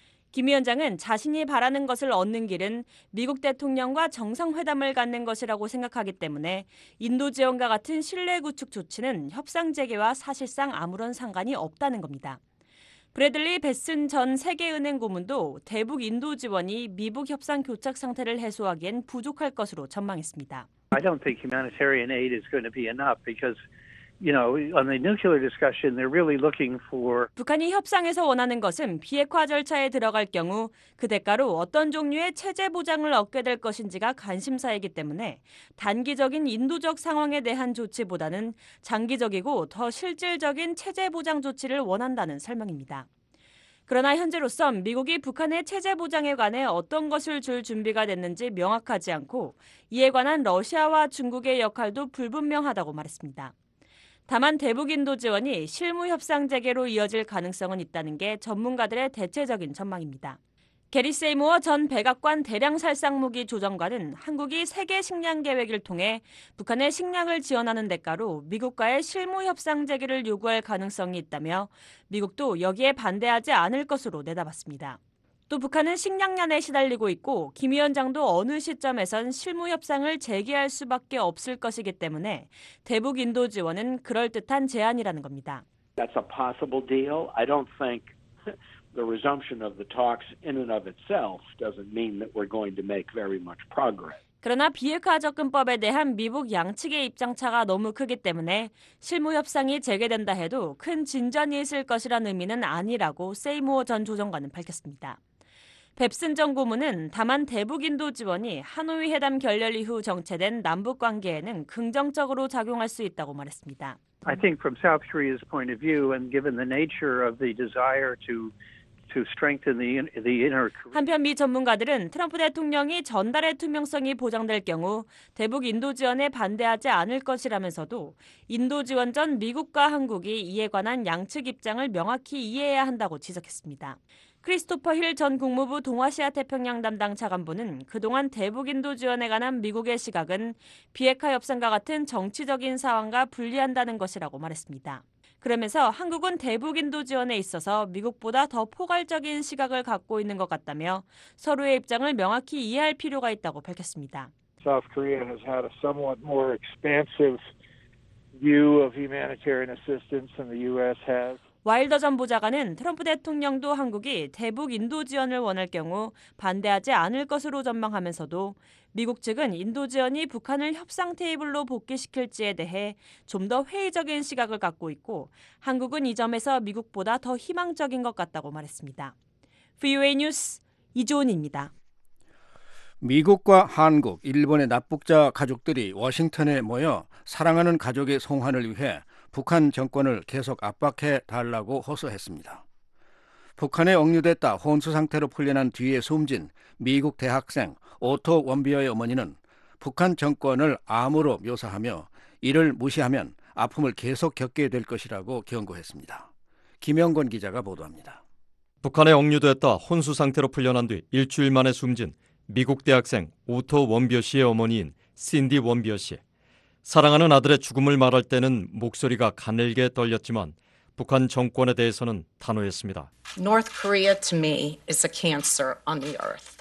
김 위원장은 자신이 바라는 것을 얻는 길은 미국 대통령과 정상회담을 갖는 것이라고 생각하기 때문에 인도 지원과 같은 신뢰 구축 조치는 협상 재개와 사실상 아무런 상관이 없다는 겁니다. 브래들리 베슨 전 세계은행 고문도 대북 인도 지원이 미북 협상 교착 상태를 해소하기엔 부족할 것으로 전망했습니다. I don't think humanitarian aid is going to be enough because, you know, on the nuclear discussion, they're really looking for. 북한이 협상에서 원하는 것은 비핵화 절차에 들어갈 경우 그 대가로 어떤 종류의 체제 보장을 얻게 될 것인지가 관심사이기 때문에 단기적인 인도적 상황에 대한 조치보다는 장기적이고 더 실질적인 체제 보장 조치를 원한다는 설명입니다. 그러나 현재로서 미국이 북한의 체제 보장에 관해 어떤 것을 줄 준비가 됐는지 명확하지 않고 이에 관한 러시아와 중국의 역할도 불분명하다고 말했습니다. 다만 대북 인도 지원이 실무 협상 재개로 이어질 가능성은 있다는 게 전문가들의 대체적인 전망입니다. 게리 세이모어 전 백악관 대량 살상 무기 조정관은 한국이 세계 식량 계획을 통해 북한의 식량을 지원하는 대가로 미국과의 실무 협상 재개를 요구할 가능성이 있다며 미국도 여기에 반대하지 않을 것으로 내다봤습니다. 또 북한은 식량난에 시달리고 있고 김 위원장도 어느 시점에선 실무 협상을 재개할 수밖에 없을 것이기 때문에 대북 인도 지원은 그럴듯한 제안이라는 겁니다. That's a possible deal. I don't think the resumption of the talks in and of itself doesn't mean that we're going to make very much progress. 그러나 비핵화 접근법에 대한 미북 양측의 입장차가 너무 크기 때문에 실무 협상이 재개된다 해도 큰 진전이 있을 것이라는 의미는 아니라고 세이모어 전 조정관은 밝혔습니다. 뱁슨 전 고문은 다만 대북 인도 지원이 하노이 회담 결렬 이후 정체된 남북 관계에는 긍정적으로 작용할 수 있다고 말했습니다. I think from South Korea's point of view and given the nature of the desire to to strengthen the the inner. 한편 미 전문가들은 트럼프 대통령이 전달의 투명성이 보장될 경우 대북 인도 지원에 반대하지 않을 것이라면서도 인도 지원 전 미국과 한국이 이에 관한 양측 입장을 명확히 이해해야 한다고 지적했습니다. 크리스토퍼 힐 전 국무부 동아시아 태평양 담당 차관보는 그동안 대북 인도 지원에 관한 미국의 시각은 비핵화 협상과 같은 정치적인 상황과 분리한다는 것이라고 말했습니다. 그러면서 한국은 대북 인도 지원에 있어서 미국보다 더 포괄적인 시각을 갖고 있는 것 같다며 서로의 입장을 명확히 이해할 필요가 있다고 밝혔습니다. South Korea has had a somewhat more expansive view of humanitarian assistance than the U S has. 와일더 전 보좌관은 트럼프 대통령도 한국이 대북 인도 지원을 원할 경우 반대하지 않을 것으로 전망하면서도 미국 측은 인도 지원이 북한을 협상 테이블로 복귀시킬지에 대해 좀 더 회의적인 시각을 갖고 있고 한국은 이 점에서 미국보다 더 희망적인 것 같다고 말했습니다. 브이오에이 뉴스 이조은입니다. 미국과 한국, 일본의 납북자 가족들이 워싱턴에 모여 사랑하는 가족의 송환을 위해 북한 정권을 계속 압박해 달라고 호소했습니다. 북한에 억류됐다 혼수 상태로 풀려난 뒤에 숨진 미국 대학생 오토 원비어의 어머니는 북한 정권을 암으로 묘사하며 이를 무시하면 아픔을 계속 겪게 될 것이라고 경고했습니다. 김영권 기자가 보도합니다. 북한에 억류됐다 혼수 상태로 풀려난 뒤 일주일 만에 숨진 미국 대학생 오토 원비어 씨의 어머니인 신디 원비어 씨. 사랑하는 아들의 죽음을 말할 때는 목소리가 가늘게 떨렸지만 북한 정권에 대해서는 단호했습니다. North Korea to me is a cancer on the earth.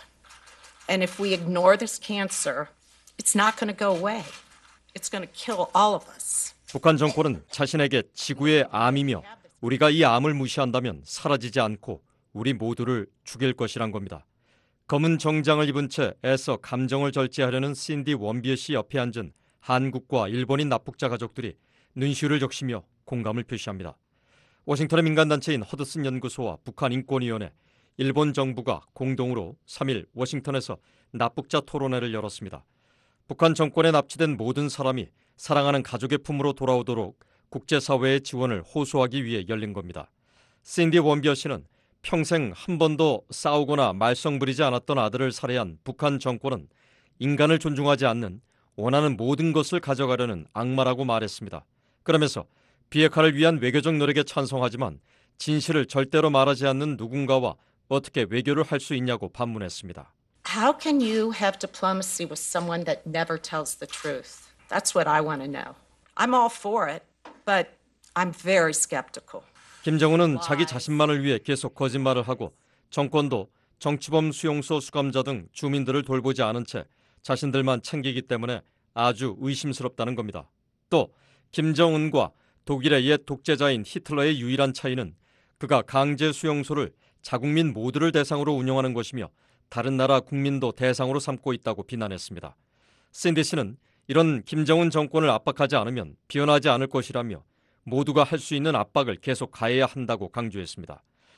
And if we ignore this cancer, it's not going to go away. It's going to kill all of us. 북한 정권은 자신에게 지구의 암이며 우리가 이 암을 무시한다면 사라지지 않고 우리 모두를 죽일 것이란 겁니다. 검은 정장을 입은 채 애써 감정을 절제하려는 신디 원비어 씨 옆에 앉은 한국과 일본인 납북자 가족들이 눈시울을 적시며 공감을 표시합니다. 워싱턴의 민간단체인 허드슨 연구소와 북한인권위원회, 일본 정부가 공동으로 삼 일 워싱턴에서 납북자 토론회를 열었습니다. 북한 정권에 납치된 모든 사람이 사랑하는 가족의 품으로 돌아오도록 국제사회의 지원을 호소하기 위해 열린 겁니다. 신디 원비어 씨는 평생 한 번도 싸우거나 말썽 부리지 않았던 아들을 살해한 북한 정권은 인간을 존중하지 않는 원하는 모든 것을 가져가려는 악마라고 말했습니다. 그러면서 비핵화를 위한 외교적 노력에 찬성하지만 진실을 절대로 말하지 않는 누군가와 어떻게 외교를 할 수 있냐고 반문했습니다. How can you have diplomacy with someone that never tells the truth? That's what I want to know. I'm all for it, but I'm very skeptical. 김정은은 자기 자신만을 위해 계속 거짓말을 하고 정권도 정치범 수용소 수감자 등 주민들을 돌보지 않은 채 자신들만 챙기기 때문에 아주 의심스럽다는 겁니다. 또 김정은과 독일의 옛 독재자인 히틀러의 유일한 차이는 그가 강제 수용소를 자국민 모두를 대상으로 운영하는 것이며 다른 나라 국민도 대상으로 삼고 있다고 비난했습니다. 신디 씨는 이런 김정은 정권을 압박하지 않으면 비현하지 않을 것이라며 모두가 할 수 있는 압박을 계속 가해야 한다고 강조했습니다.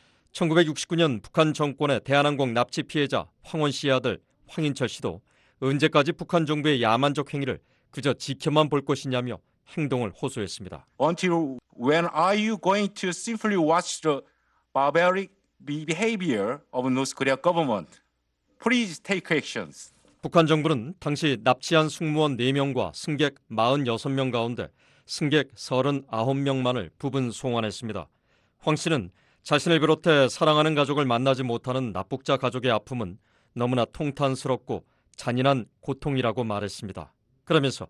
천구백육십구 년 북한 정권의 대한항공 납치 피해자 황원 씨의 아들 황인철 씨도 언제까지 북한 정부의 야만적 행위를 그저 지켜만 볼 것이냐며 행동을 호소했습니다. Until when are you going to simply watch the barbaric behavior of North Korea government? Please take actions. 북한 정부는 당시 납치한 승무원 네 명과 승객 사십육 명 가운데 승객 삼십구 명만을 부분 송환했습니다. 황 씨는 자신을 비롯해 사랑하는 가족을 만나지 못하는 납북자 가족의 아픔은 너무나 통탄스럽고 잔인한 고통이라고 말했습니다. 그러면서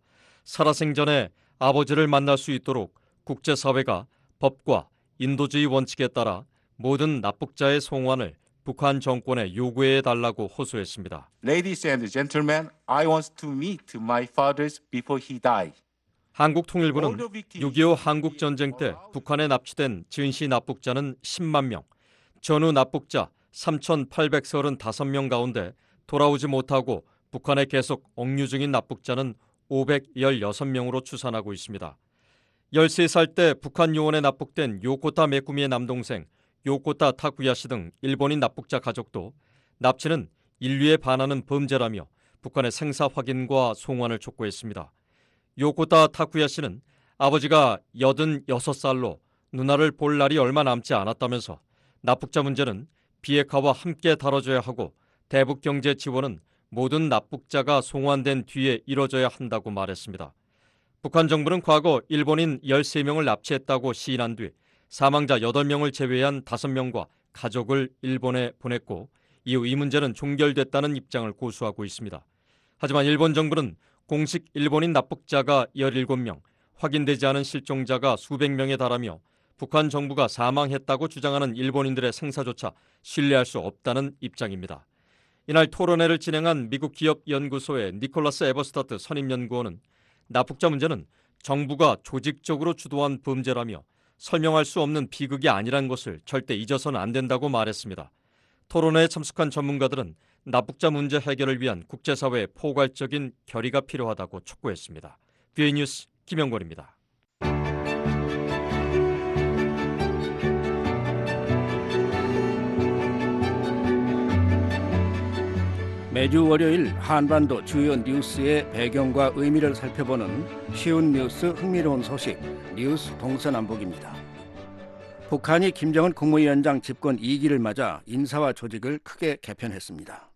살아생전에 아버지를 만날 수 있도록 국제사회가 법과 인도주의 원칙에 따라 모든 납북자의 송환을 북한 정권에 요구해 달라고 호소했습니다. Ladies and gentlemen, I want to meet my father before he died. 한국통일부는 육이오 한국전쟁 때 북한에 납치된 전시 납북자는 십만 명, 전후 납북자 삼천팔백삼십오 명 가운데 돌아오지 못하고 북한에 계속 억류 중인 납북자는 오백십육 명으로 추산하고 있습니다. 열세 살 때 북한 요원에 납북된 요코타 메구미의 남동생 요코타 타쿠야시 등 일본인 납북자 가족도 납치는 인류에 반하는 범죄라며 북한의 생사 확인과 송환을 촉구했습니다. 요코타 타쿠야시는 아버지가 여든여섯 살로 누나를 볼 날이 얼마 남지 않았다면서 납북자 문제는 비핵화와 함께 다뤄져야 하고 대북 경제 지원은 모든 납북자가 송환된 뒤에 이뤄져야 한다고 말했습니다. 북한 정부는 과거 일본인 열세 명을 납치했다고 시인한 뒤 사망자 여덟 명을 제외한 다섯 명과 가족을 일본에 보냈고 이후 이 문제는 종결됐다는 입장을 고수하고 있습니다. 하지만 일본 정부는 공식 일본인 납북자가 열일곱 명, 확인되지 않은 실종자가 수백 명에 달하며 북한 정부가 사망했다고 주장하는 일본인들의 생사조차 신뢰할 수 없다는 입장입니다. 이날 토론회를 진행한 미국 기업연구소의 니콜라스 에버스타트 선임연구원은 납북자 문제는 정부가 조직적으로 주도한 범죄라며 설명할 수 없는 비극이 아니란 것을 절대 잊어서는 안 된다고 말했습니다. 토론회에 참석한 전문가들은 납북자 문제 해결을 위한 국제사회의 포괄적인 결의가 필요하다고 촉구했습니다. 비오에이 뉴스 김영권입니다. 매주 월요일 한반도 주요 뉴스의 배경과 의미를 살펴보는 쉬운 뉴스 흥미로운 소식 뉴스 동서남북입니다. 북한이 김정은 국무위원장 집권 이 기를 맞아 인사와 조직을 크게 개편했습니다.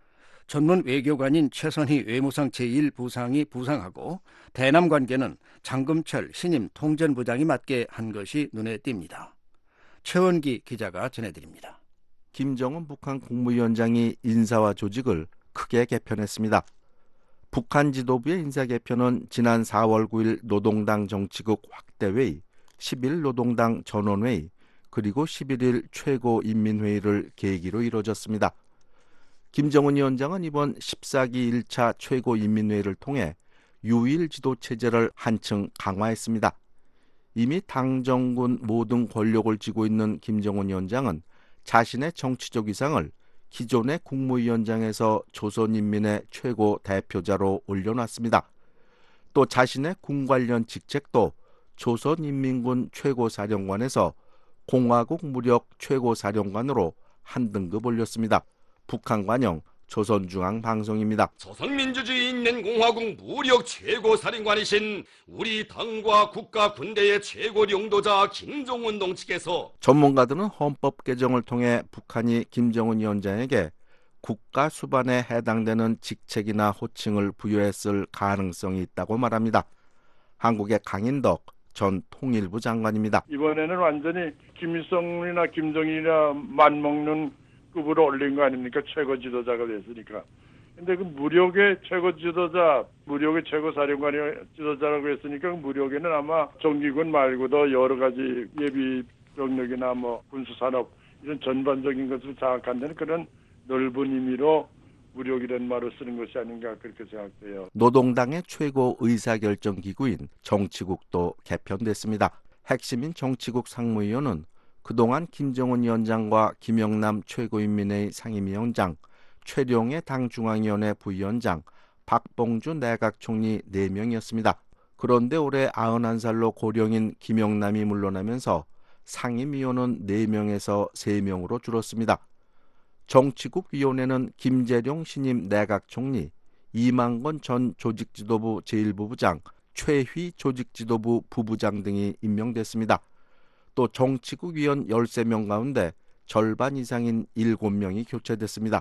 전문 외교관인 최선희 외무상 제일 부상이 부상하고 대남 관계는 장금철 신임 통전부장이 맡게 한 것이 눈에 띕니다. 최원기 기자가 전해드립니다. 김정은 북한 국무위원장이 인사와 조직을 크게 개편했습니다. 북한 지도부의 인사 개편은 지난 사월 구일 노동당 정치국 확대회의, 십일 노동당 전원회의, 그리고 십일일 최고인민회의를 계기로 이루어졌습니다. 김정은 위원장은 이번 십사 기 일 차 최고인민회의를 통해 유일 지도체제를 한층 강화했습니다. 이미 당정군 모든 권력을 쥐고 있는 김정은 위원장은 자신의 정치적 위상을 기존의 국무위원장에서 조선인민의 최고 대표자로 올려놨습니다. 또 자신의 군 관련 직책도 조선인민군 최고사령관에서 공화국 무력 최고사령관으로 한 등급 올렸습니다. 북한 관영 조선중앙방송입니다. 조선민주주의 인민공화국 무력 최고사령관이신 우리 당과 국가 군대의 최고領導자 김정은 동측에서 전문가들은 헌법 개정을 통해 북한이 김정은 위원장에게 국가 수반에 해당되는 직책이나 호칭을 부여했을 가능성이 있다고 말합니다. 한국의 강인덕 전 통일부 장관입니다. 이번에는 완전히 김일성이나 김정일이나 맞먹는 급으로 올린 거 아닙니까? 최고 지도자가 됐으니까. 근데 그 무력의 최고 지도자, 무력의 최고 사령관이 지도자라고 했으니까 그 무력에는 아마 정기군 말고도 여러 가지 예비 병력이나 뭐 군수산업 이런 전반적인 것을 장악한 데는 그런 넓은 의미로 무력이라는 말을 쓰는 것이 아닌가 그렇게 생각돼요. 노동당의 최고 의사결정기구인 정치국도 개편됐습니다. 핵심인 정치국 상무위원은 그동안 김정은 위원장과 김영남 최고인민회의 상임위원장, 최룡해 당중앙위원회 부위원장, 박봉주 내각총리 네 명이었습니다. 그런데 올해 아흔한 살로 고령인 김영남이 물러나면서 상임위원은 네 명에서 세 명으로 줄었습니다. 정치국위원회는 김재룡 신임 내각총리, 이만건 전 조직지도부 제일부부장, 최휘 조직지도부 부부장 등이 임명됐습니다. 또 정치국위원 열세 명 가운데 절반 이상인 일곱 명이 교체됐습니다.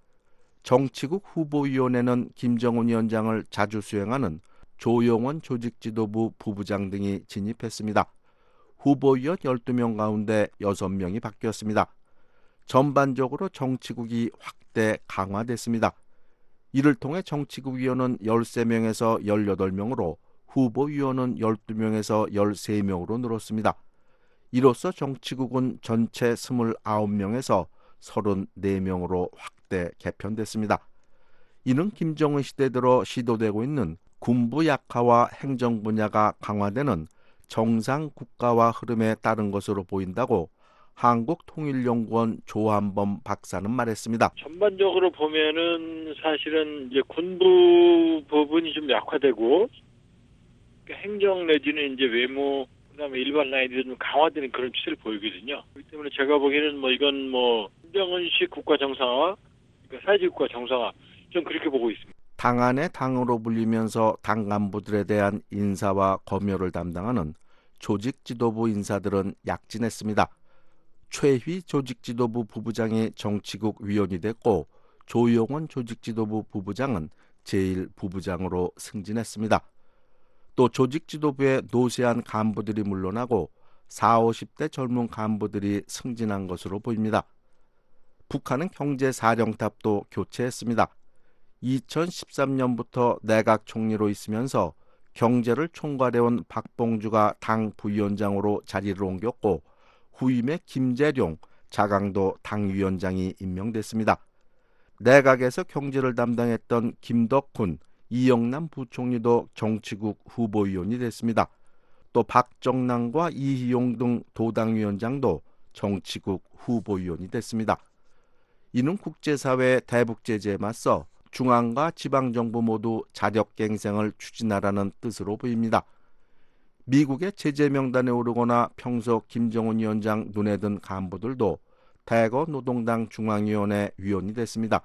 정치국 후보위원회는 김정은 위원장을 자주 수행하는 조용원 조직지도부 부부장 등이 진입했습니다. 후보위원 열두 명 가운데 여섯 명이 바뀌었습니다. 전반적으로 정치국이 확대 강화됐습니다. 이를 통해 정치국위원은 열세 명에서 열여덟 명으로 후보위원은 열두 명에서 열세 명으로 늘었습니다. 이로써 정치국은 전체 이십구 명에서 삼십사 명으로 확대 개편됐습니다. 이는 김정은 시대 들어 시도되고 있는 군부 약화와 행정 분야가 강화되는 정상 국가화 흐름에 따른 것으로 보인다고 한국통일연구원 조한범 박사는 말했습니다. 전반적으로 보면은 사실은 이제 군부 부분이 좀 약화되고 행정 내지는 이제 외무 그다음에 일반 라인들이 좀 강화되는 그런 추세를 보이거든요. 그렇기 때문에 제가 보기에는 뭐 이건 뭐 김정은식 국가 정상화, 그러니까 사회주의 국가 정상화 좀 그렇게 보고 있습니다. 당 안의 당으로 불리면서 당 간부들에 대한 인사와 검열을 담당하는 조직 지도부 인사들은 약진했습니다. 최휘 조직지도부 부부장이 정치국 위원이 됐고 조용원 조직지도부 부부장은 제일 부부장으로 승진했습니다. 또 조직지도부의 노세한 간부들이 물러나고 사오십 대 젊은 간부들이 승진한 것으로 보입니다. 북한은 경제사령탑도 교체했습니다. 이천십삼 년부터 내각 총리로 있으면서 경제를 총괄해온 박봉주가 당 부위원장으로 자리를 옮겼고 후임에 김재룡, 자강도 당위원장이 임명됐습니다. 내각에서 경제를 담당했던 김덕훈, 이영남 부총리도 정치국 후보위원이 됐습니다. 또 박정남과 이희용 등 도당위원장도 정치국 후보위원이 됐습니다. 이는 국제사회의 대북제재에 맞서 중앙과 지방정부 모두 자력갱생을 추진하라는 뜻으로 보입니다. 미국의 제재 명단에 오르거나 평소 김정은 위원장 눈에 든 간부들도 대거 노동당 중앙위원회 위원이 됐습니다.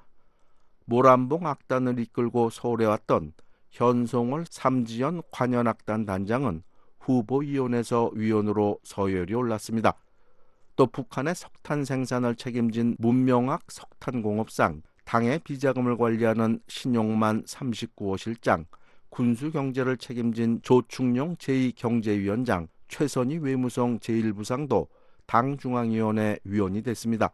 모란봉 악단을 이끌고 서울에 왔던 현송월 삼지연 관현악단 단장은 후보위원회에서 위원으로 서열이 올랐습니다. 또 북한의 석탄 생산을 책임진 문명학 석탄공업상, 당의 비자금을 관리하는 신용만 삼십구 호 실장, 군수경제를 책임진 조충용 제이 경제위원장, 최선희 외무성 제일 부상도 당 중앙위원회 위원이 됐습니다.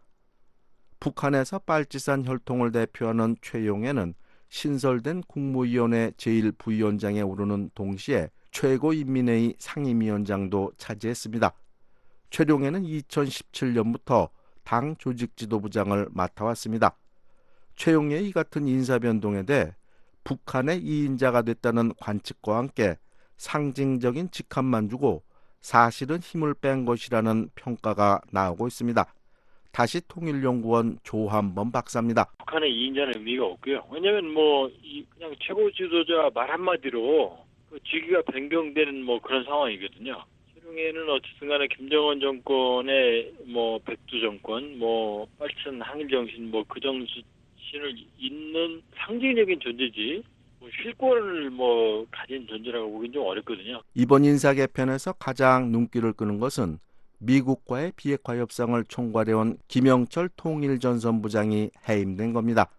북한에서 빨치산 혈통을 대표하는 최용해는 신설된 국무위원회 제일 부위원장에 오르는 동시에 최고인민회의 상임위원장도 차지했습니다. 최용해는 이천십칠 년부터 당 조직지도부장을 맡아왔습니다. 최용해의 이 같은 인사변동에 대해 북한의 이인자가 됐다는 관측과 함께 상징적인 직함만 주고 사실은 힘을 뺀 것이라는 평가가 나오고 있습니다. 다시 통일연구원 조한범 박사입니다. 북한의 이인자는 의미가 없고요. 왜냐하면 뭐 이 그냥 최고 지도자 말 한마디로 그 직위가 변경되는 뭐 그런 상황이거든요. 최종에는 어쨌든 간에 김정은 정권의 뭐 백두 정권, 뭐 빨치산 항일 정신 뭐 그 정신을 잇는 상징적인 존재지 뭐 실권을 뭐 가진 존재라고 보기는 좀 어렵거든요. 이번 인사 개편에서 가장 눈길을 끄는 것은 미국과의 비핵화 협상을 총괄해온 김영철 통일전선부장이 해임된 겁니다.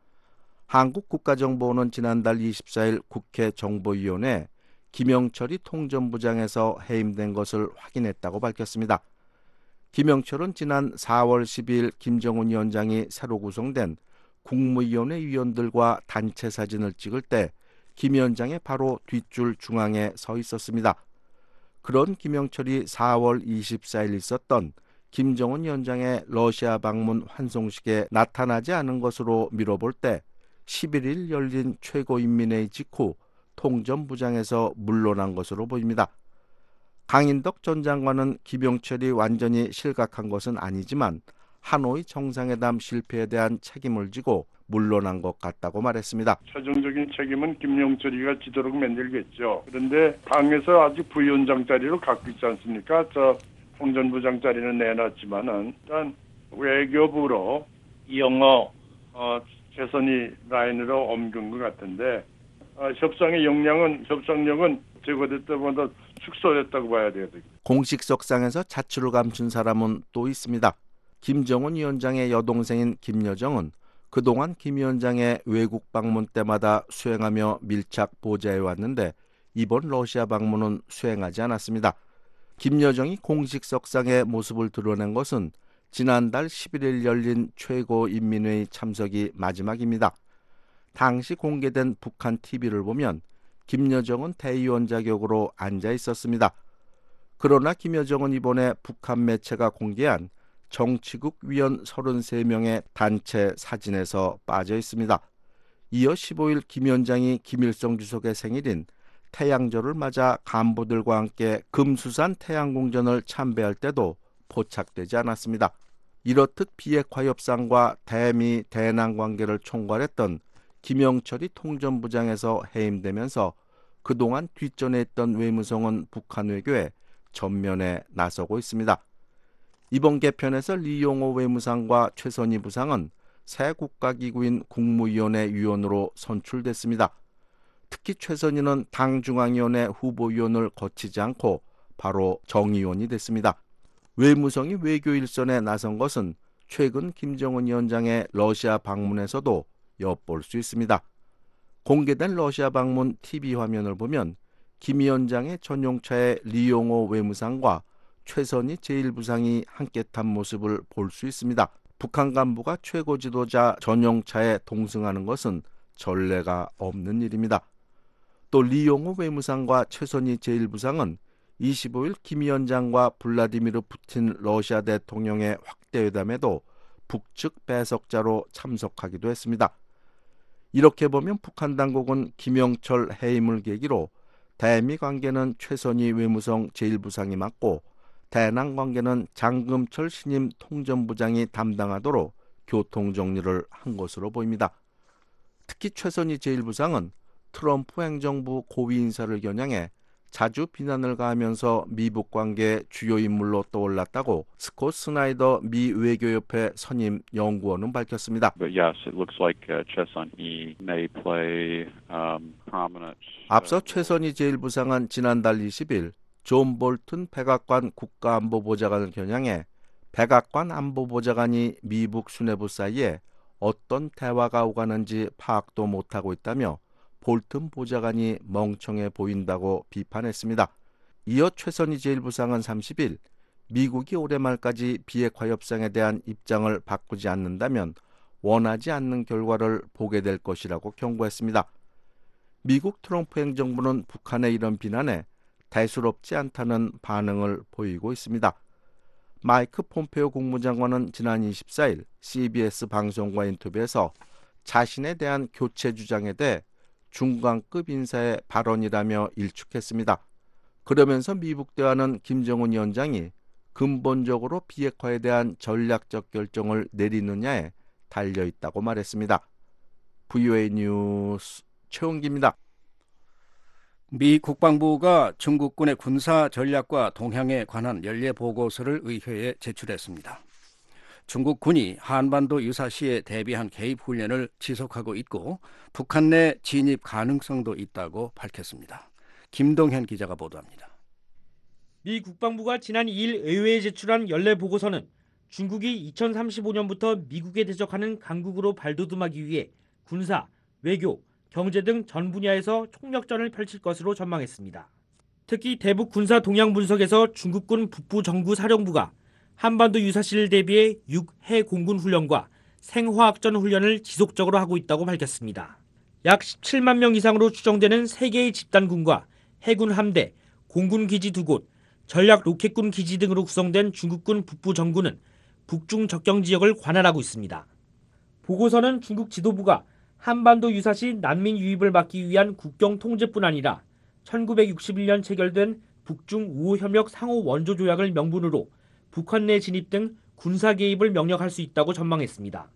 한국국가정보원은 지난달 이십사 일 국회 정보위원회에 김영철이 통전부장에서 해임된 것을 확인했다고 밝혔습니다. 김영철은 지난 사월 십이일 김정은 위원장이 새로 구성된 국무위원회 위원들과 단체 사진을 찍을 때 김 위원장의 바로 뒷줄 중앙에 서 있었습니다. 그런 김영철이 사월 이십사일 있었던 김정은 위원장의 러시아 방문 환송식에 나타나지 않은 것으로 미뤄볼 때 십일일 열린 최고인민회의 직후 통전부장에서 물러난 것으로 보입니다. 강인덕 전 장관은 김영철이 완전히 실각한 것은 아니지만 하노이 정상회담 실패에 대한 책임을 지고 물러난 것 같다고 말했습니다. 최종적인 책임은 김영철이가 지도록 만들겠죠. 그런데 당에서 아직 부위원장 자리로 갖고 있지 않습니까? 저 통전부장 자리는 내놨지만은 일단 외교부로 영어 어, 최선희 라인으로 옮긴 것 같은데 어, 협상의 역량은 협상력은 제거됐다보다 축소됐다고 봐야 돼요. 공식 석상에서 자취를 감춘 사람은 또 있습니다. 김정은 위원장의 여동생인 김여정은 그동안 김 위원장의 외국 방문 때마다 수행하며 밀착 보좌해왔는데 이번 러시아 방문은 수행하지 않았습니다. 김여정이 공식 석상의 모습을 드러낸 것은 지난달 십일일 열린 최고인민회의 참석이 마지막입니다. 당시 공개된 북한 티비를 보면 김여정은 대의원 자격으로 앉아 있었습니다. 그러나 김여정은 이번에 북한 매체가 공개한 정치국 위원 서른세 명의 단체 사진에서 빠져 있습니다. 이어 십오일 김 위원장이 김일성 주석의 생일인 태양절을 맞아 간부들과 함께 금수산 태양궁전을 참배할 때도 포착되지 않았습니다. 이렇듯 비핵화 협상과 대미 대남 관계를 총괄했던 김영철이 통전부장에서 해임되면서 그동안 뒷전에 있던 외무성은 북한 외교에 전면에 나서고 있습니다. 이번 개편에서 리용호 외무상과 최선희 부상은 새 국가기구인 국무위원회 위원으로 선출됐습니다. 특히 최선희는 당 중앙위원회 후보위원을 거치지 않고 바로 정의원이 됐습니다. 외무성이 외교 일선에 나선 것은 최근 김정은 위원장의 러시아 방문에서도 엿볼 수 있습니다. 공개된 러시아 방문 티비 화면을 보면 김 위원장의 전용차에 리용호 외무상과 최선희 제일 부상이 함께 탄 모습을 볼 수 있습니다. 북한 간부가 최고 지도자 전용차에 동승하는 것은 전례가 없는 일입니다. 또 리용호 외무상과 최선희 제일 부상은 이십오일 김 위원장과 블라디미르 푸틴 러시아 대통령의 확대회담에도 북측 배석자로 참석하기도 했습니다. 이렇게 보면 북한 당국은 김영철 해임을 계기로 대미 관계는 최선희 외무성 제일 부상이 맡고 대남 관계는 장금철 신임 통전부장이 담당하도록 교통 정리를 한 것으로 보입니다. 특히 최선희 제일 부상은 트럼프 행정부 고위 인사를 겨냥해 자주 비난을 가하면서 미북 관계의 주요 인물로 떠올랐다고 스콧 스나이더 미 외교협회 선임 연구원은 밝혔습니다. But yes, it looks like uh, Cheson-hee may play um, prominent. 앞서 최선희 제일 부상은 지난달 이십일 존 볼튼 백악관 국가안보보좌관을 겨냥해 백악관 안보보좌관이 미북 수뇌부 사이에 어떤 대화가 오가는지 파악도 못하고 있다며 볼튼 보좌관이 멍청해 보인다고 비판했습니다. 이어 최선희 제일 부상은 삼십일 미국이 올해 말까지 비핵화 협상에 대한 입장을 바꾸지 않는다면 원하지 않는 결과를 보게 될 것이라고 경고했습니다. 미국 트럼프 행정부는 북한의 이런 비난에 대수롭지 않다는 반응을 보이고 있습니다. 마이크 폼페오 국무장관은 지난 이십사일 씨비에스 방송과 인터뷰에서 자신에 대한 교체 주장에 대해 중간급 인사의 발언이라며 일축했습니다. 그러면서 미북 대화는 김정은 위원장이 근본적으로 비핵화에 대한 전략적 결정을 내리느냐에 달려있다고 말했습니다. 브이오에이 뉴스 최원기입니다. 미 국방부가 중국군의 군사 전략과 동향에 관한 연례 보고서를 의회에 제출했습니다. 중국군이 한반도 유사시에 대비한 개입 훈련을 지속하고 있고 북한 내 진입 가능성도 있다고 밝혔습니다. 김동현 기자가 보도합니다. 미 국방부가 지난 이일 의회에 제출한 연례 보고서는 중국이 이천삼십오년부터 미국에 대적하는 강국으로 발돋움하기 위해 군사, 외교, 경제 등 전 분야에서 총력전을 펼칠 것으로 전망했습니다. 특히 대북 군사 동향 분석에서 중국군 북부 정구 사령부가 한반도 유사시를 대비해 육 해 공군 훈련과 생화학전 훈련을 지속적으로 하고 있다고 밝혔습니다. 약 십칠만 명 이상으로 추정되는 세 개의 집단군과 해군 함대, 공군 기지 두 곳, 전략 로켓군 기지 등으로 구성된 중국군 북부 정구는 북중 접경 지역을 관할하고 있습니다. 보고서는 중국 지도부가 한반도 유사시 난민 유입을 막기 위한 국경 통제뿐 아니라 천구백육십일년 체결된 북중 우호협력 상호 원조 조약을 명분으로 북한 내 진입 등 군사 개입을 명령할 수 있다고 전망했습니다.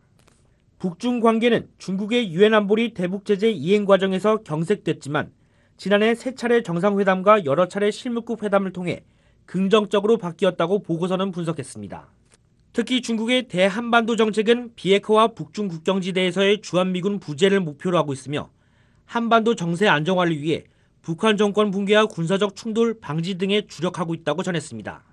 북중 관계는 중국의 유엔 안보리 대북 제재 이행 과정에서 경색됐지만 지난해 세 차례 정상회담과 여러 차례 실무급 회담을 통해 긍정적으로 바뀌었다고 보고서는 분석했습니다. 특히 중국의 대한반도 정책은 비핵화와 북중 국경지대에서의 주한미군 부재를 목표로 하고 있으며 한반도 정세 안정화를 위해 북한 정권 붕괴와 군사적 충돌 방지 등에 주력하고 있다고 전했습니다.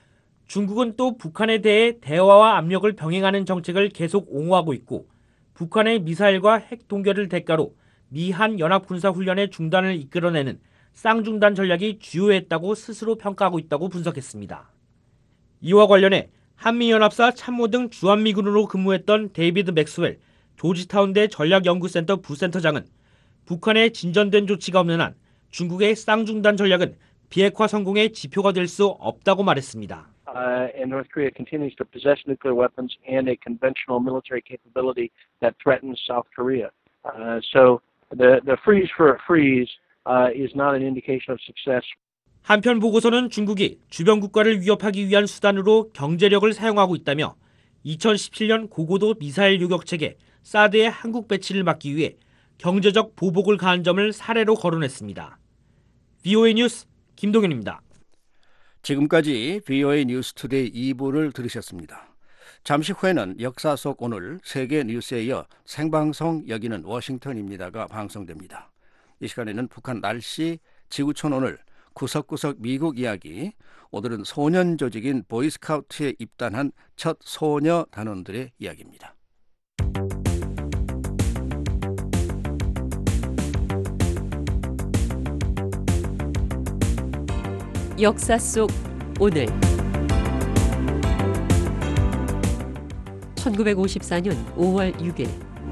중국은 또 북한에 대해 대화와 압력을 병행하는 정책을 계속 옹호하고 있고 북한의 미사일과 핵 동결을 대가로 미한 연합군사훈련의 중단을 이끌어내는 쌍중단 전략이 주요했다고 스스로 평가하고 있다고 분석했습니다. 이와 관련해 한미연합사 참모 등 주한미군으로 근무했던 데이비드 맥스웰 조지타운대 전략연구센터 부센터장은 북한의 진전된 조치가 없는 한 중국의 쌍중단 전략은 비핵화 성공의 지표가 될 수 없다고 말했습니다. Uh, and North Korea continues to possess nuclear weapons and a conventional military capability that threatens South Korea. Uh, so the, the freeze for a freeze uh, is not an indication of success. 한편 보고서는 중국이 주변 국가를 위협하기 위한 수단으로 경제력을 사용하고 있다며 이천십칠년 고고도 미사일 요격체계 사드의 한국 배치를 막기 위해 경제적 보복을 가한 점을 사례로 거론했습니다. 브이오에이 뉴스 김동현입니다. 지금까지 브이오에이 뉴스투데이 이 부를 들으셨습니다. 잠시 후에는 역사 속 오늘 세계 뉴스에 이어 생방송 여기는 워싱턴입니다가 방송됩니다. 이 시간에는 북한 날씨, 지구촌 오늘, 구석구석 미국 이야기. 오늘은 소년 조직인 보이스카우트에 입단한 첫 소녀 단원들의 이야기입니다. 역사 속 오늘 천구백오십사 년 오월 육일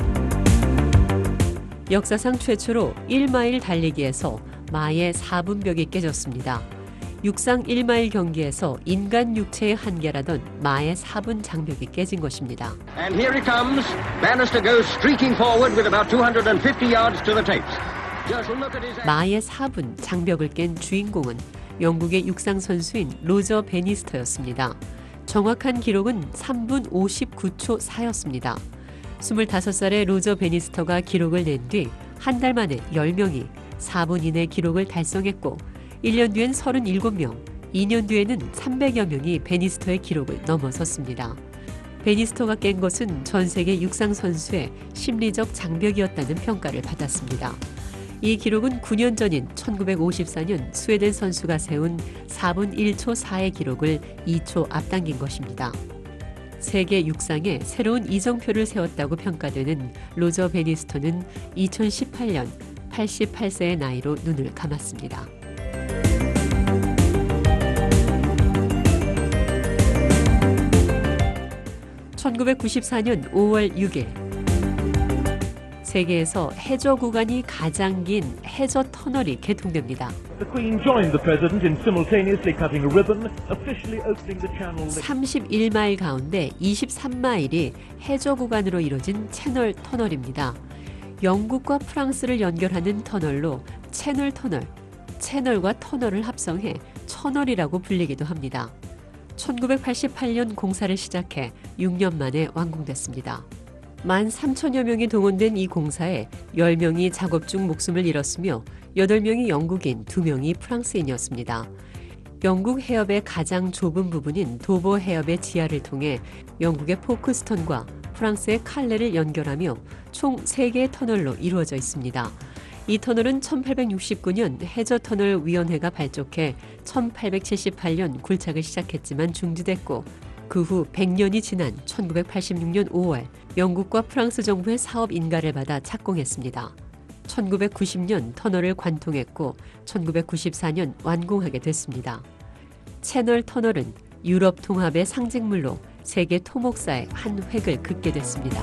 역사상 최초로 일 마일 달리기에서 마의 사 분벽이 깨졌습니다. 육상 일 마일 경기에서 인간 육체의 한계라던 마의 사 분 장벽이 깨진 것입니다. And here he comes. Bannister goes streaking forward with about two hundred fifty yards to the tapes. Just look at his... 마의 사 분 장벽을 깬 주인공은 영국의 육상 선수인 로저 베니스터였습니다. 정확한 기록은 삼 분 오십구 초 사였습니다. 스물다섯 살의 로저 베니스터가 기록을 낸 뒤 한 달 만에 열 명이 사 분 이내 기록을 달성했고 일 년 뒤엔 서른일곱 명, 이 년 뒤에는 삼백여 명이 베니스터의 기록을 넘어섰습니다. 베니스터가 깬 것은 전 세계 육상 선수의 심리적 장벽이었다는 평가를 받았습니다. 이 기록은 구 년 전인 천구백오십사 년 스웨덴 선수가 세운 사 분 일 초 사의 기록을 이 초 앞당긴 것입니다. 세계 육상에 새로운 이정표를 세웠다고 평가되는 로저 베니스터는 이천십팔 년 팔십팔 세의 나이로 눈을 감았습니다. 천구백구십사 년 오월 육일 세계에서 해저 구간이 가장 긴 해저 터널이 개통됩니다. 삼십일 마일 가운데 이십삼 마일이 해저 구간으로 이루어진 채널 터널입니다. 영국과 프랑스를 연결하는 터널로 채널 터널, 채널과 터널을 합성해 터널이라고 불리기도 합니다. 천구백팔십팔 년 공사를 시작해 육 년 만에 완공됐습니다. 만 삼천여 명이 동원된 이 공사에 열 명이 작업 중 목숨을 잃었으며 여덟 명이 영국인, 두 명이 프랑스인이었습니다. 영국 해협의 가장 좁은 부분인 도버 해협의 지하를 통해 영국의 포크스턴과 프랑스의 칼레를 연결하며 총 세 개의 터널로 이루어져 있습니다. 이 터널은 천팔백육십구 년 해저터널위원회가 발족해 천팔백칠십팔 년 굴착을 시작했지만 중지됐고 그 후 백 년이 지난 천구백팔십육 년 오월 영국과 프랑스 정부의 사업 인가를 받아 착공했습니다. 천구백구십 년 터널을 관통했고 천구백구십사 년 완공하게 됐습니다. 채널 터널은 유럽 통합의 상징물로 세계 토목사의 한 획을 긋게 됐습니다.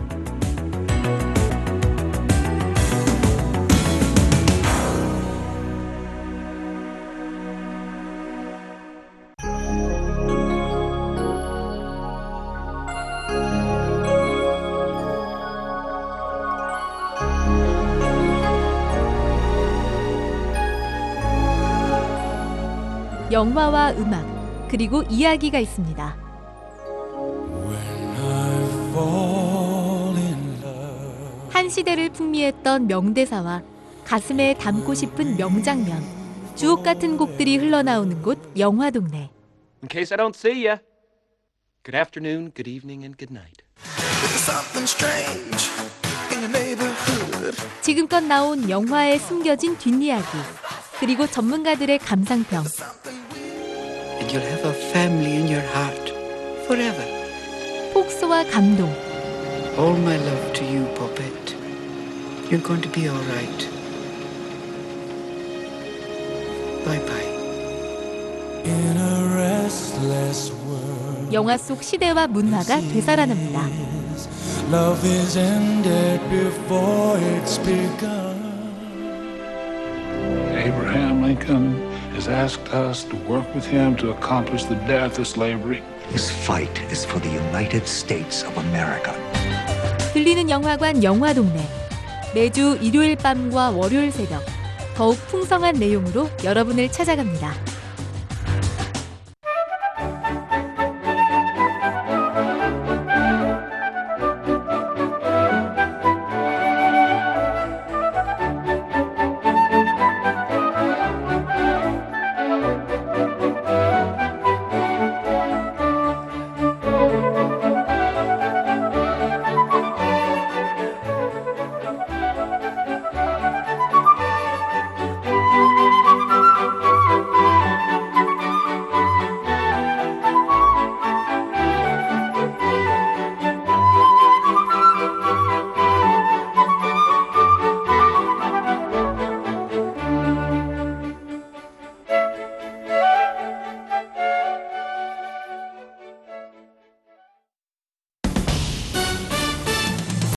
영화와 음악, 그리고 이야기가 있습니다. 한 시대를 풍미했던 명대사와 가슴에 담고 싶은 명장면, 주옥 같은 곡들이 흘러나오는 곳 영화동네. In case I don't see ya. Good afternoon, good evening, and good night. 지금껏 나온 영화에 숨겨진 뒷이야기, 그리고 전문가들의 감상평. And you'll have a family in your heart forever. 폭소와 감동. All my love to you, Poppet. You're going to be all right. Bye bye. In a restless world, 영화 속 시대와 문화가 되살아납니다. love is ended before it's begun. Abraham Lincoln has asked us to work with him to accomplish the death of slavery. This fight is for the United States of America. 들리는 영화관 영화동네. 매주 일요일 밤과 월요일 새벽 더욱 풍성한 내용으로 여러분을 찾아갑니다.